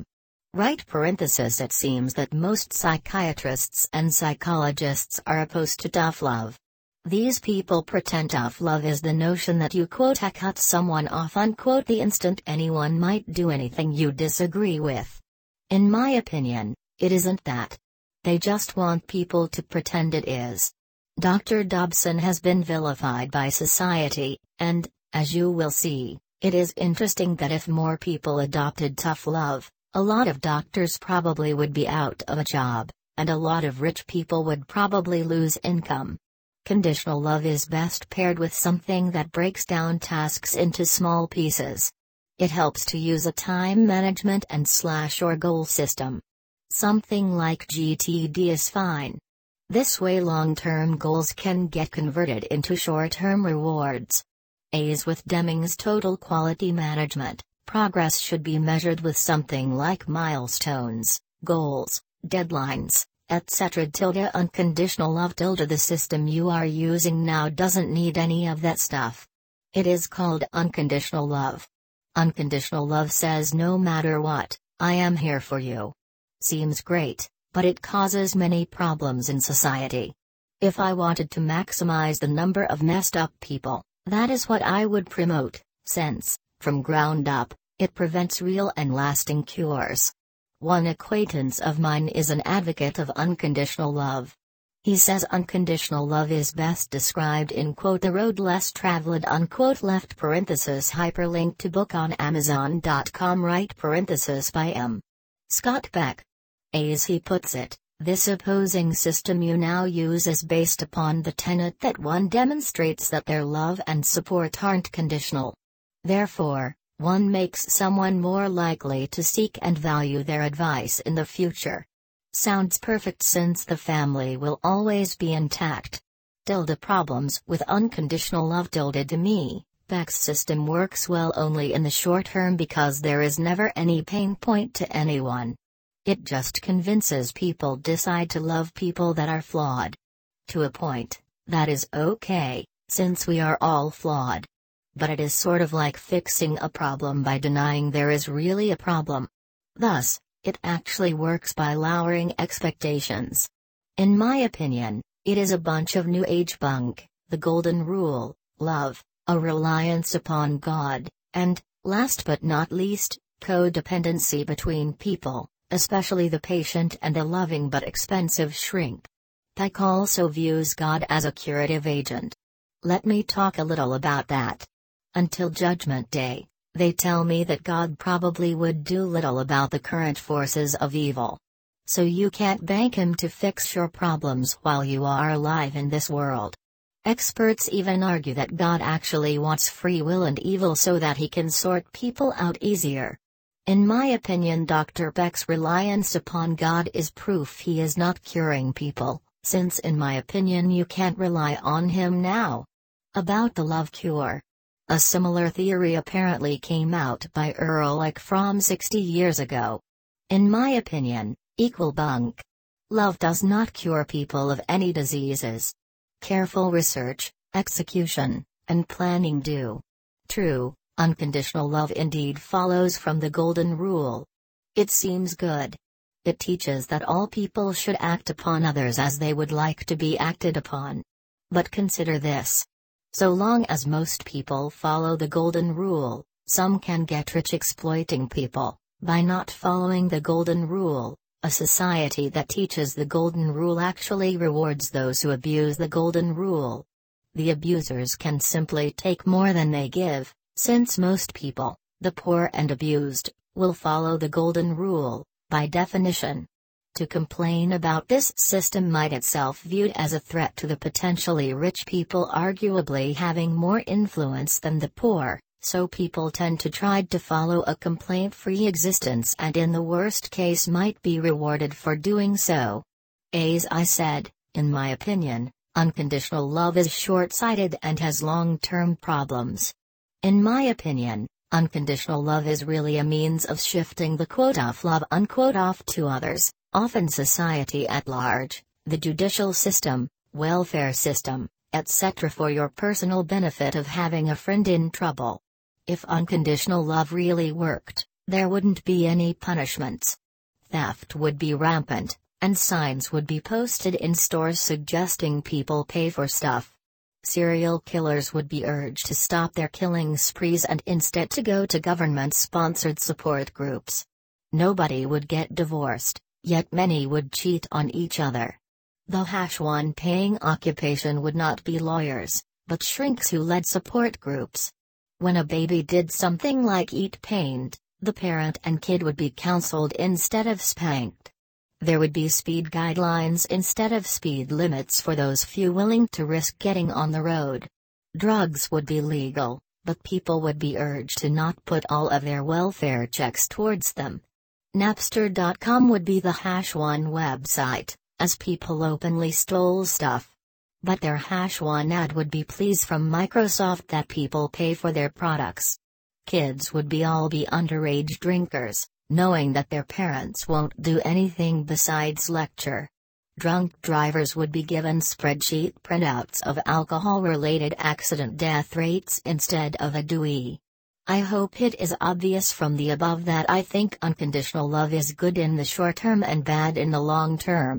It seems that most psychiatrists and psychologists are opposed to tough love. These people pretend tough love is the notion that you quote cut someone off unquote the instant anyone might do anything you disagree with. In my opinion, it isn't that. They just want people to pretend it is. Dr. Dobson has been vilified by society, and, as you will see, it is interesting that if more people adopted tough love, a lot of doctors probably would be out of a job, and a lot of rich people would probably lose income. Conditional love is best paired with something that breaks down tasks into small pieces. It helps to use a time management and /or goal system. Something like GTD is fine. This way long-term goals can get converted into short-term rewards. As with Deming's total quality management, progress should be measured with something like milestones, goals, deadlines, etc. Unconditional love. The system you are using now doesn't need any of that stuff. It is called unconditional love. Unconditional love says no matter what, I am here for you. Seems great, but it causes many problems in society. If I wanted to maximize the number of messed up people, that is what I would promote, since, from ground up, it prevents real and lasting cures. One acquaintance of mine is an advocate of unconditional love. He says unconditional love is best described in quote the road less traveled unquote left parenthesis hyperlink to book on Amazon.com right parenthesis by M. Scott Peck. As he puts it, this opposing system you now use is based upon the tenet that one demonstrates that their love and support aren't conditional. Therefore, one makes someone more likely to seek and value their advice in the future. Sounds perfect since the family will always be intact. Problems with unconditional love. To me, Peck's system works well only in the short term because there is never any pain point to anyone. It just convinces people decide to love people that are flawed. To a point, that is okay, since we are all flawed. But it is sort of like fixing a problem by denying there is really a problem. Thus, it actually works by lowering expectations. In my opinion, it is a bunch of New Age bunk, the golden rule, love, a reliance upon God, and, last but not least, codependency between people, especially the patient and the loving but expensive shrink. Peck also views God as a curative agent. Let me talk a little about that. Until Judgment Day, they tell me that God probably would do little about the current forces of evil. So you can't bank him to fix your problems while you are alive in this world. Experts even argue that God actually wants free will and evil so that he can sort people out easier. In my opinion, Dr. Peck's reliance upon God is proof he is not curing people, since in my opinion you can't rely on him now. About the love cure. A similar theory apparently came out by Earl Ekstrom 60 years ago. In my opinion, equal bunk. Love does not cure people of any diseases. Careful research, execution, and planning do. True, unconditional love indeed follows from the golden rule. It seems good. It teaches that all people should act upon others as they would like to be acted upon. But consider this. So long as most people follow the golden rule, some can get rich exploiting people. By not following the golden rule, a society that teaches the golden rule actually rewards those who abuse the golden rule. The abusers can simply take more than they give, since most people, the poor and abused, will follow the golden rule, by definition. To complain about this system might itself viewed as a threat to the potentially rich people arguably having more influence than the poor, so people tend to try to follow a complaint-free existence and in the worst case might be rewarded for doing so. As I said, in my opinion, unconditional love is short-sighted and has long-term problems. In my opinion, unconditional love is really a means of shifting the quote of love unquote off to others. Often society at large, the judicial system, welfare system, etc. for your personal benefit of having a friend in trouble. If unconditional love really worked, there wouldn't be any punishments. Theft would be rampant, and signs would be posted in stores suggesting people pay for stuff. Serial killers would be urged to stop their killing sprees and instead to go to government-sponsored support groups. Nobody would get divorced. Yet many would cheat on each other. The #1 paying occupation would not be lawyers, but shrinks who led support groups. When a baby did something like eat paint, the parent and kid would be counseled instead of spanked. There would be speed guidelines instead of speed limits for those few willing to risk getting on the road. Drugs would be legal, but people would be urged to not put all of their welfare checks towards them. Napster.com would be the #1 website, as people openly stole stuff. But their #1 ad would be pleas from Microsoft that people pay for their products. Kids would all be underage drinkers, knowing that their parents won't do anything besides lecture. Drunk drivers would be given spreadsheet printouts of alcohol-related accident death rates instead of a DUI. I hope it is obvious from the above that I think unconditional love is good in the short term and bad in the long term.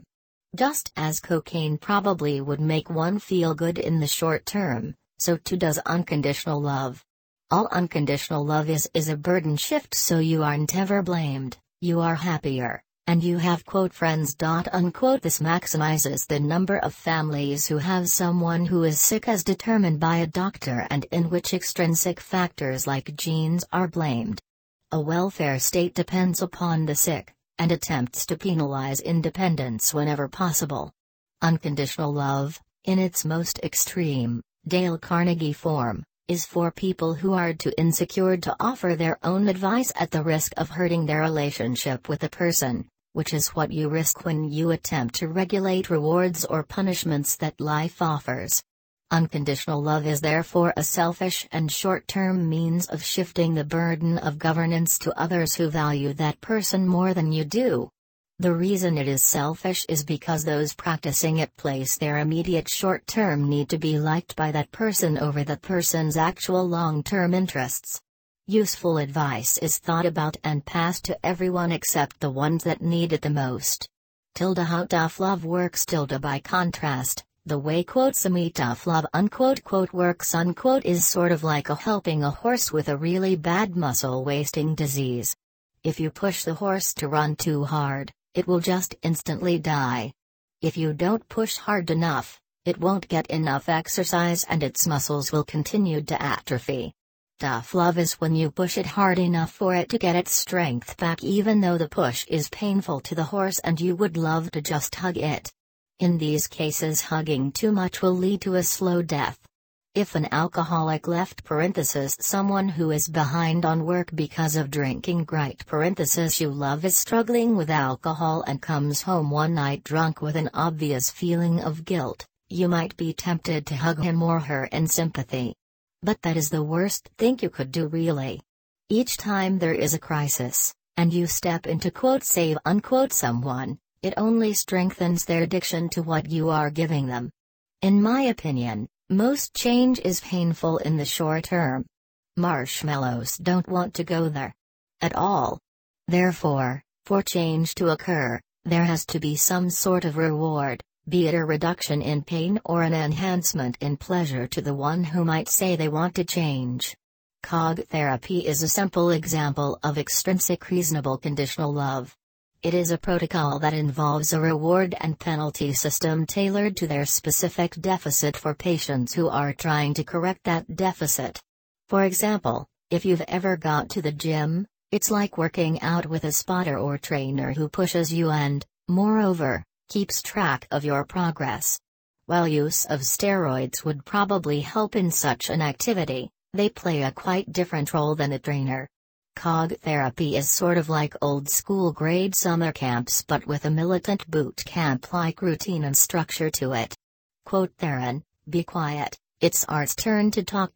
Just as cocaine probably would make one feel good in the short term, so too does unconditional love. All unconditional love is a burden shift, so you aren't ever blamed, you are happier, and you have friends. This maximizes the number of families who have someone who is sick as determined by a doctor and in which extrinsic factors like genes are blamed. A welfare state depends upon the sick, and attempts to penalize independence whenever possible. Unconditional love, in its most extreme, Dale Carnegie form, is for people who are too insecure to offer their own advice at the risk of hurting their relationship with the person, which is what you risk when you attempt to regulate rewards or punishments that life offers. Unconditional love is therefore a selfish and short-term means of shifting the burden of governance to others who value that person more than you do. The reason it is selfish is because those practicing it place their immediate short-term need to be liked by that person over that person's actual long-term interests. Useful advice is thought about and passed to everyone except the ones that need it the most. How tough love works. By contrast, the way semi-tough love works is sort of like helping a horse with a really bad muscle-wasting disease. If you push the horse to run too hard, it will just instantly die. If you don't push hard enough, it won't get enough exercise and its muscles will continue to atrophy. Tough love is when you push it hard enough for it to get its strength back, even though the push is painful to the horse and you would love to just hug it. In these cases, hugging too much will lead to a slow death. If an alcoholic (someone who is behind on work because of drinking you love is struggling with alcohol and comes home one night drunk with an obvious feeling of guilt, you might be tempted to hug him or her in sympathy. But that is the worst thing you could do, really. Each time there is a crisis, and you step in to save someone, it only strengthens their addiction to what you are giving them. In my opinion, most change is painful in the short term. Marshmallows don't want to go there at all. Therefore, for change to occur, there has to be some sort of reward, be it a reduction in pain or an enhancement in pleasure to the one who might say they want to change. Cog therapy is a simple example of extrinsic reasonable conditional love. It is a protocol that involves a reward and penalty system tailored to their specific deficit for patients who are trying to correct that deficit. For example, if you've ever got to the gym, it's like working out with a spotter or trainer who pushes you and, moreover, keeps track of your progress. While use of steroids would probably help in such an activity, they play a quite different role than a trainer. Cog therapy is sort of like old-school grade summer camps but with a militant boot camp-like routine and structure to it. Theron, be quiet, it's Art's turn to talk.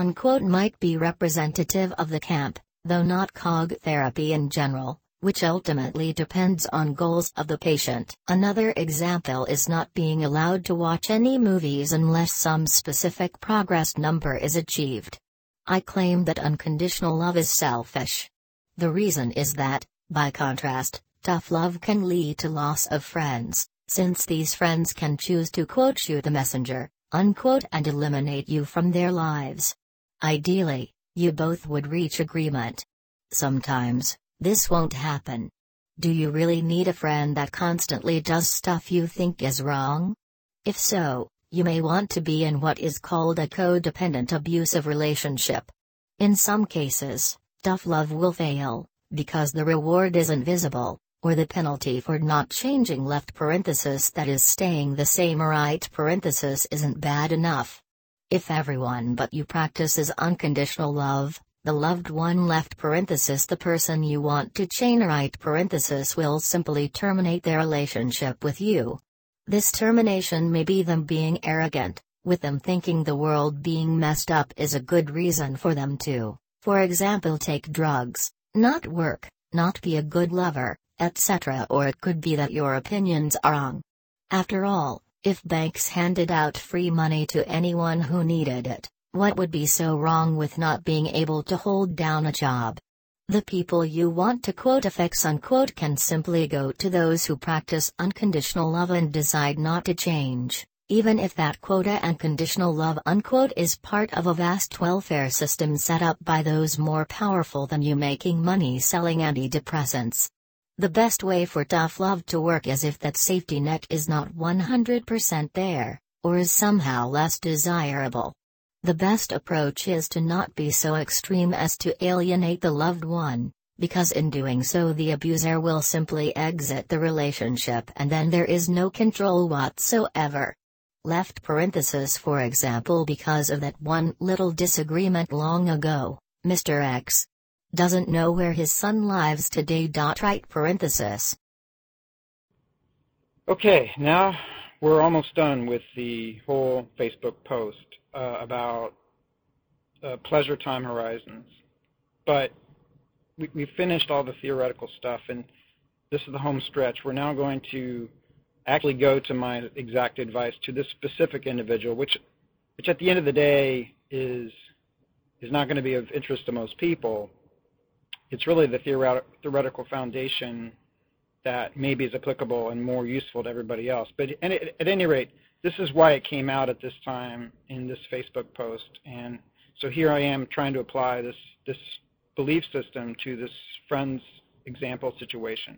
Might be representative of the camp, though not cog therapy in general, which ultimately depends on goals of the patient. Another example is not being allowed to watch any movies unless some specific progress number is achieved. I claim that unconditional love is selfish. The reason is that, by contrast, tough love can lead to loss of friends, since these friends can choose to shoot the messenger, and eliminate you from their lives. Ideally, you both would reach agreement. Sometimes, this won't happen. Do you really need a friend that constantly does stuff you think is wrong? If so, you may want to be in what is called a codependent abusive relationship. In some cases, tough love will fail, because the reward isn't visible, or the penalty for not changing that is staying the same isn't bad enough. If everyone but you practices unconditional love, the loved one the person you want to change will simply terminate their relationship with you. This termination may be them being arrogant, with them thinking the world being messed up is a good reason for them to, for example, take drugs, not work, not be a good lover, etc. Or it could be that your opinions are wrong. After all, if banks handed out free money to anyone who needed it, what would be so wrong with not being able to hold down a job? The people you want to quote affects unquote can simply go to those who practice unconditional love and decide not to change, even if that quota and conditional love unquote is part of a vast welfare system set up by those more powerful than you making money selling antidepressants. The best way for tough love to work is if that safety net is not 100% there, or is somehow less desirable. The best approach is to not be so extreme as to alienate the loved one, because in doing so the abuser will simply exit the relationship and then there is no control whatsoever. Left parenthesis for example because of that one little disagreement long ago, Mr. X doesn't know where his son lives today. Right parenthesis. Okay, now we're almost done with the whole Facebook post about pleasure time horizons. But we finished all the theoretical stuff, and this is the home stretch. We're now going to actually go to my exact advice to this specific individual, which at the end of the day is not going to be of interest to most people. It's really the theoretical foundation that maybe is applicable and more useful to everybody else. But at any rate, this is why it came out at this time in this Facebook post. And so here I am trying to apply this belief system to this friend's example situation.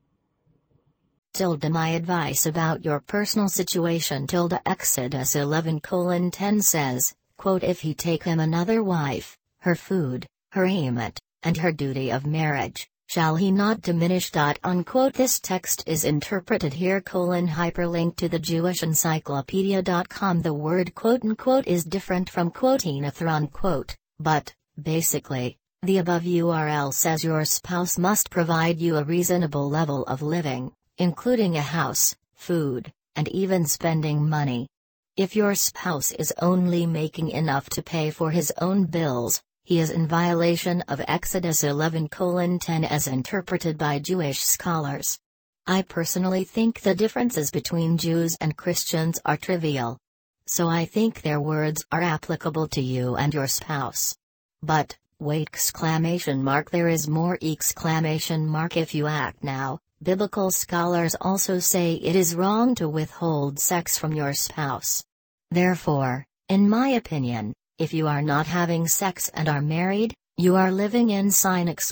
My advice about your personal situation. Exodus 11:10 says, quote, if he take him another wife, her food, her raiment, and her duty of marriage, shall he not diminish? Unquote. This text is interpreted here hyperlink to the JewishEncyclopedia.com. The word quote unquote is different from quoting unquote, but, basically, the above URL says your spouse must provide you a reasonable level of living, including a house, food, and even spending money. If your spouse is only making enough to pay for his own bills, he is in violation of Exodus 11:10 as interpreted by Jewish scholars. I personally think the differences between Jews and Christians are trivial. So I think their words are applicable to you and your spouse. But, wait! There is more! If you act now, biblical scholars also say it is wrong to withhold sex from your spouse. Therefore, in my opinion, if you are not having sex and are married, you are living in If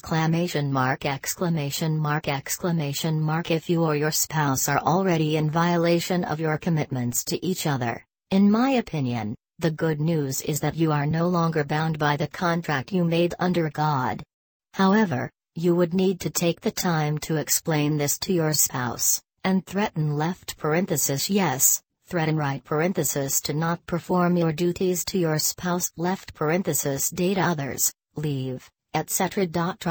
you or your spouse are already in violation of your commitments to each other, in my opinion, the good news is that you are no longer bound by the contract you made under God. However, you would need to take the time to explain this to your spouse, and threaten threaten to not perform your duties to your spouse date others, leave, etc.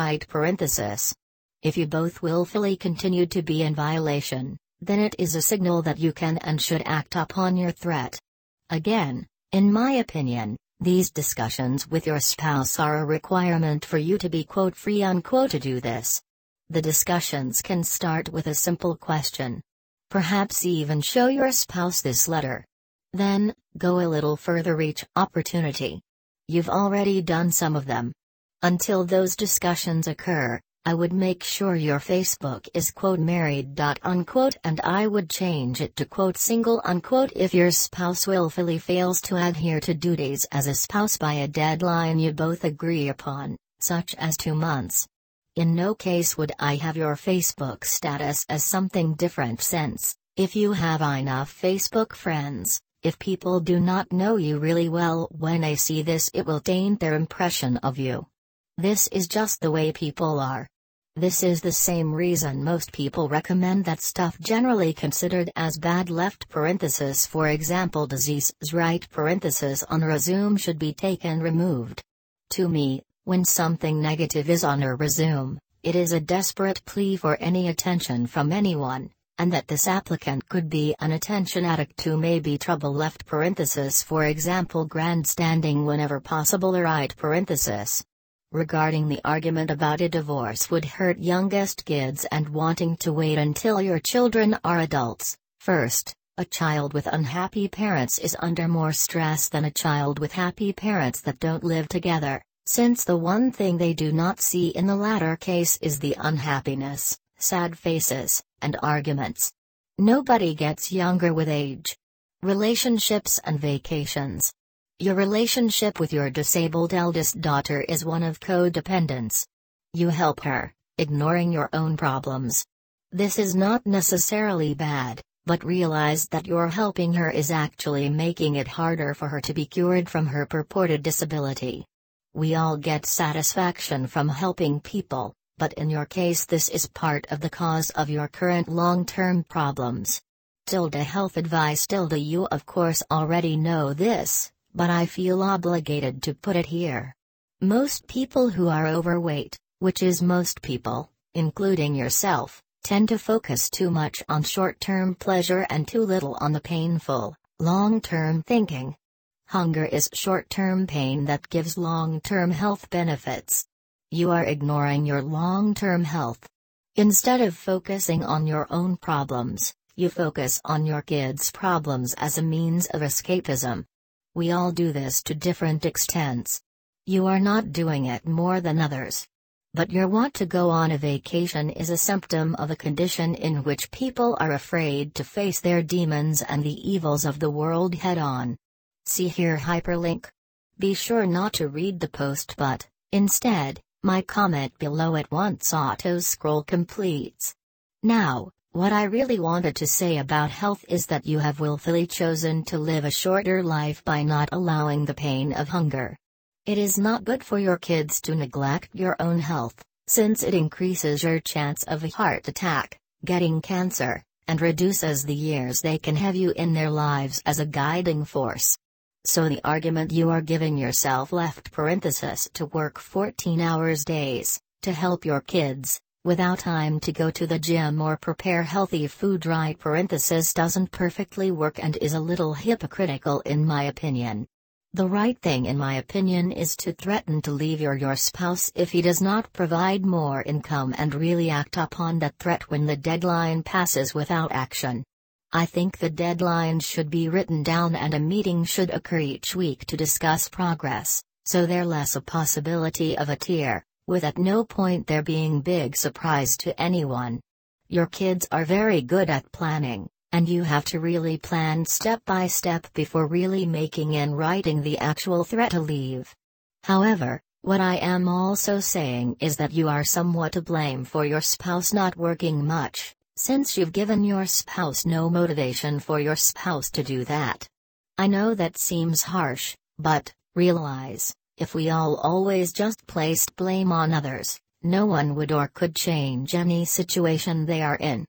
If you both willfully continue to be in violation, then it is a signal that you can and should act upon your threat. Again, in my opinion, these discussions with your spouse are a requirement for you to be quote free unquote to do this. The discussions can start with a simple question. Perhaps even show your spouse this letter. Then, go a little further each opportunity. You've already done some of them. Until those discussions occur, I would make sure your Facebook is quote married unquote and I would change it to quote single unquote if your spouse willfully fails to adhere to duties as a spouse by a deadline you both agree upon, such as 2 months. In no case would I have your Facebook status as something different since, if you have enough Facebook friends, if people do not know you really well when they see this it will taint their impression of you. This is just the way people are. This is the same reason most people recommend that stuff generally considered as bad for example diseases on resume should be removed. To me, when something negative is on a resume, it is a desperate plea for any attention from anyone, and that this applicant could be an attention addict who may be trouble for example grandstanding whenever possible Regarding the argument about a divorce would hurt youngest kids and wanting to wait until your children are adults, first, a child with unhappy parents is under more stress than a child with happy parents that don't live together. since the one thing they do not see in the latter case is the unhappiness, sad faces, and arguments. Nobody gets younger with age. Relationships and vacations. Your relationship with your disabled eldest daughter is one of codependence. You help her, ignoring your own problems. This is not necessarily bad, but realize that your helping her is actually making it harder for her to be cured from her purported disability. We all get satisfaction from helping people, but in your case this is part of the cause of your current long-term problems. Health advice. You of course already know this, but I feel obligated to put it here. Most people who are overweight, which is most people, including yourself, tend to focus too much on short-term pleasure and too little on the painful, long-term thinking. Hunger is short-term pain that gives long-term health benefits. You are ignoring your long-term health. Instead of focusing on your own problems, you focus on your kids' problems as a means of escapism. We all do this to different extents. You are not doing it more than others. But your want to go on a vacation is a symptom of a condition in which people are afraid to face their demons and the evils of the world head-on. See here hyperlink. Be sure not to read the post but, instead, my comment below it once auto-scroll completes. Now, what I really wanted to say about health is that you have willfully chosen to live a shorter life by not allowing the pain of hunger. It is not good for your kids to neglect your own health, since it increases your chance of a heart attack, getting cancer, and reduces the years they can have you in their lives as a guiding force. So the argument you are giving yourself to work 14 hours days, to help your kids, without time to go to the gym or prepare healthy food doesn't perfectly work and is a little hypocritical in my opinion. The right thing in my opinion is to threaten to leave your spouse if he does not provide more income and really act upon that threat when the deadline passes without action. I think the deadline should be written down and a meeting should occur each week to discuss progress, so there's less a possibility of a tear, with at no point there being big surprise to anyone. Your kids are very good at planning, and you have to really plan step by step before really making and writing the actual threat to leave. However, what I am also saying is that you are somewhat to blame for your spouse not working much, since you've given your spouse no motivation for your spouse to do that. I know that seems harsh, but, realize, if we all always just placed blame on others, no one would or could change any situation they are in.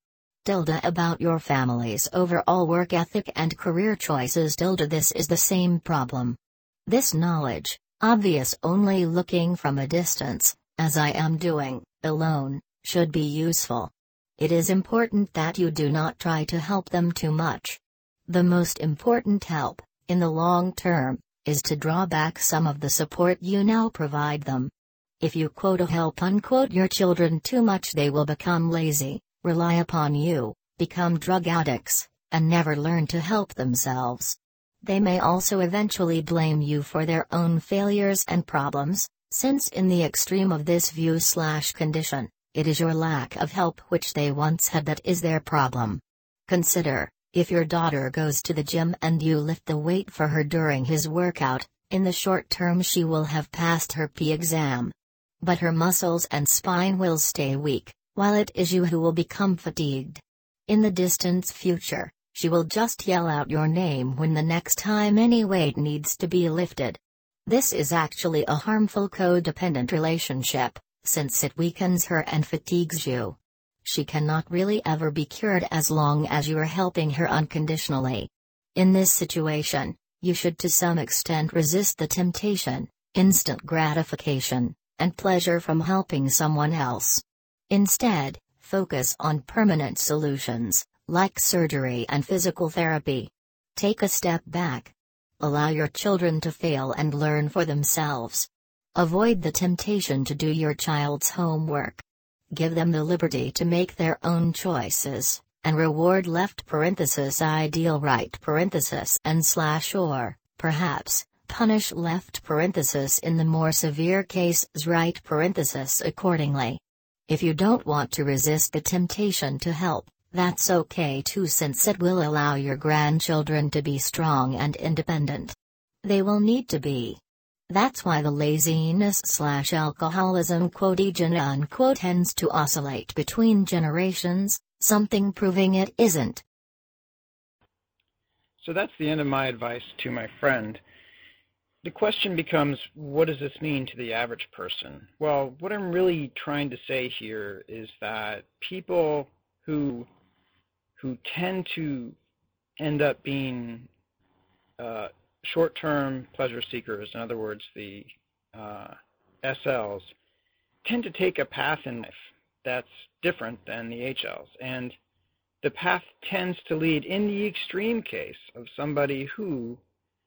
About your family's overall work ethic and career choices. This is the same problem. This knowledge, obvious only looking from a distance, as I am doing, alone, should be useful. It is important that you do not try to help them too much. The most important help, in the long term, is to draw back some of the support you now provide them. If you help your children too much, they will become lazy, rely upon you, become drug addicts, and never learn to help themselves. They may also eventually blame you for their own failures and problems, since in the extreme of this view/condition, it is your lack of help which they once had that is their problem. Consider, if your daughter goes to the gym and you lift the weight for her during his workout, in the short term she will have passed her P exam. But her muscles and spine will stay weak, while it is you who will become fatigued. In the distant future, she will just yell out your name when the next time any weight needs to be lifted. This is actually a harmful codependent relationship, since it weakens her and fatigues you. She cannot really ever be cured as long as you are helping her unconditionally. In this situation, you should to some extent resist the temptation, instant gratification, and pleasure from helping someone else. Instead, focus on permanent solutions, like surgery and physical therapy. Take a step back. Allow your children to fail and learn for themselves. Avoid the temptation to do your child's homework. Give them the liberty to make their own choices, and reward ideal right and/or, perhaps, Punish left parenthesis in the more severe cases right parenthesis accordingly. If you don't want to resist the temptation to help, that's okay too, since it will allow your grandchildren to be strong and independent. They will need to be. That's why the laziness/alcoholism unquote tends to oscillate between generations, something proving it isn't. So that's the end of my advice to my friend. The question becomes, what does this mean to the average person? Well, what I'm really trying to say here is that people who tend to end up being short-term pleasure seekers, in other words, the SLs, tend to take a path in life that's different than the HLs. And the path tends to lead, in the extreme case of somebody who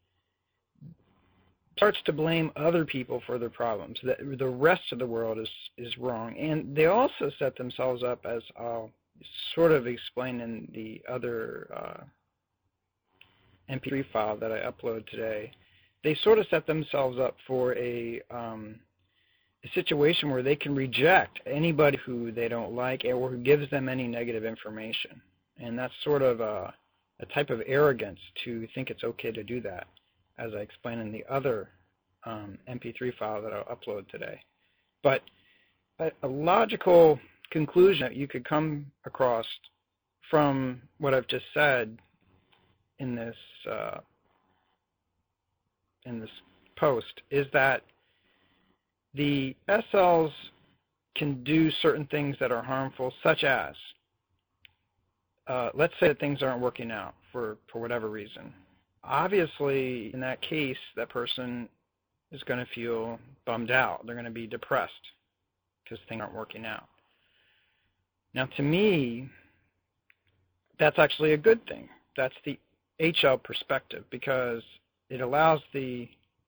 starts to blame other people for their problems, that the rest of the world is wrong. And they also set themselves up, as I'll sort of explain in the other MP3 file that I upload today, they sort of set themselves up for a situation where they can reject anybody who they don't like or who gives them any negative information. And that's sort of a type of arrogance to think it's okay to do that, as I explain in the other MP3 file that I'll upload today. But a logical conclusion that you could come across from what I've just said in this post is that the SLs can do certain things that are harmful, such as, let's say that things aren't working out for whatever reason. Obviously, in that case, that person is going to feel bummed out. They're going to be depressed because things aren't working out. Now, to me, that's actually a good thing. That's the HL perspective, because it allows the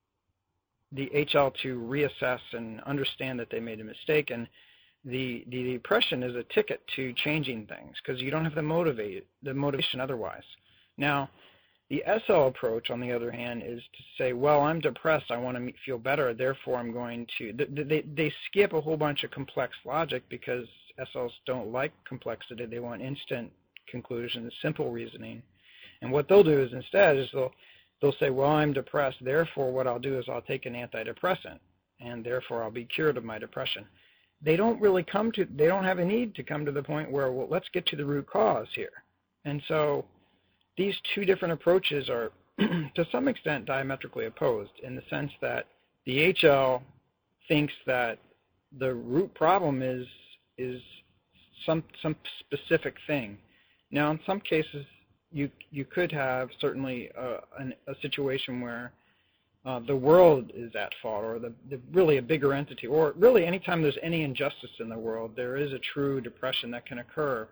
HL to reassess and understand that they made a mistake, and the depression is a ticket to changing things because you don't have the motivation otherwise. Now, the SL approach, on the other hand, is to say, well, I'm depressed, I want to feel better, therefore I'm going to... They skip a whole bunch of complex logic because SLs don't like complexity. They want instant conclusions, simple reasoning. And what they'll do is instead is they'll say, well, I'm depressed, therefore what I'll do is I'll take an antidepressant, and therefore I'll be cured of my depression. They don't have a need to come to the point where, well, let's get to the root cause here. And so these two different approaches are, to some extent, diametrically opposed in the sense that the HL thinks that the root problem is some specific thing. Now, in some cases, you could have certainly a situation where the world is at fault, or really a bigger entity, or really anytime there's any injustice in the world, there is a true depression that can occur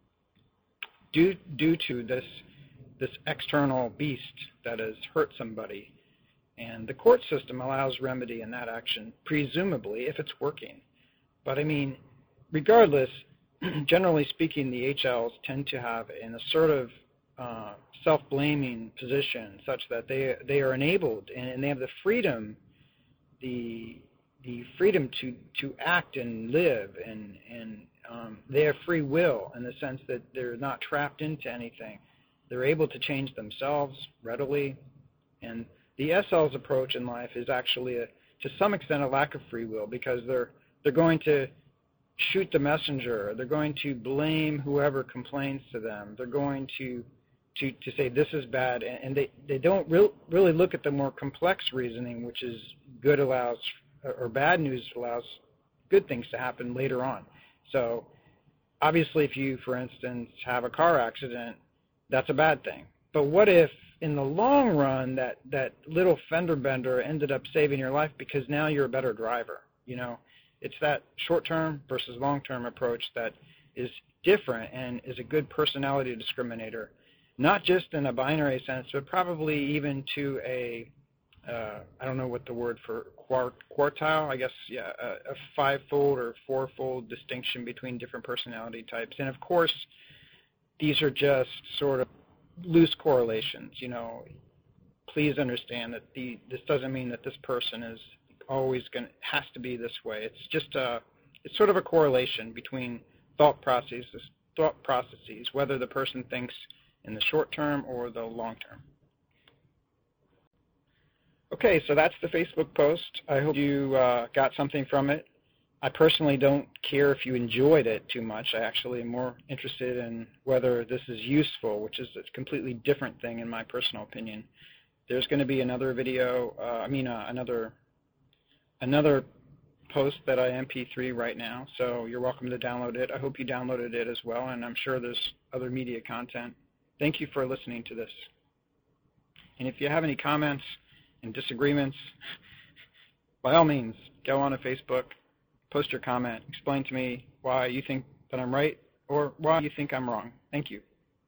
due to this external beast that has hurt somebody. And the court system allows remedy in that action, presumably, if it's working. But I mean, regardless, generally speaking, the HLs tend to have an assertive, self-blaming position such that they are enabled and they have the freedom to act and live, and they have free will in the sense that they're not trapped into anything. They're able to change themselves readily, and the SL's approach in life is actually, to some extent, a lack of free will, because they're going to shoot the messenger. They're going to blame whoever complains to them. They're going to say this is bad, and they don't really look at the more complex reasoning, which is good allows, or bad news allows good things to happen later on. So obviously if you, for instance, have a car accident, that's a bad thing. But what if in the long run that little fender bender ended up saving your life because now you're a better driver? You know, it's that short-term versus long-term approach that is different and is a good personality discriminator, not just in a binary sense, but probably even to a, I don't know what the word for quartile, I guess, yeah, a five-fold or four-fold distinction between different personality types. And of course, these are just sort of loose correlations. You know, please understand that this doesn't mean that this person is always has to be this way. It's just it's sort of a correlation between thought processes, whether the person thinks in the short term or the long term. Okay, so that's the Facebook post. I hope you got something from it. I personally don't care if you enjoyed it too much. I actually am more interested in whether this is useful, which is a completely different thing in my personal opinion. There's going to be another video, another post that I MP3 right now, so you're welcome to download it. I hope you downloaded it as well, and I'm sure there's other media content. Thank you for listening to this. And if you have any comments and disagreements, by all means, go on to Facebook, post your comment, explain to me why you think that I'm right or why you think I'm wrong. Thank you.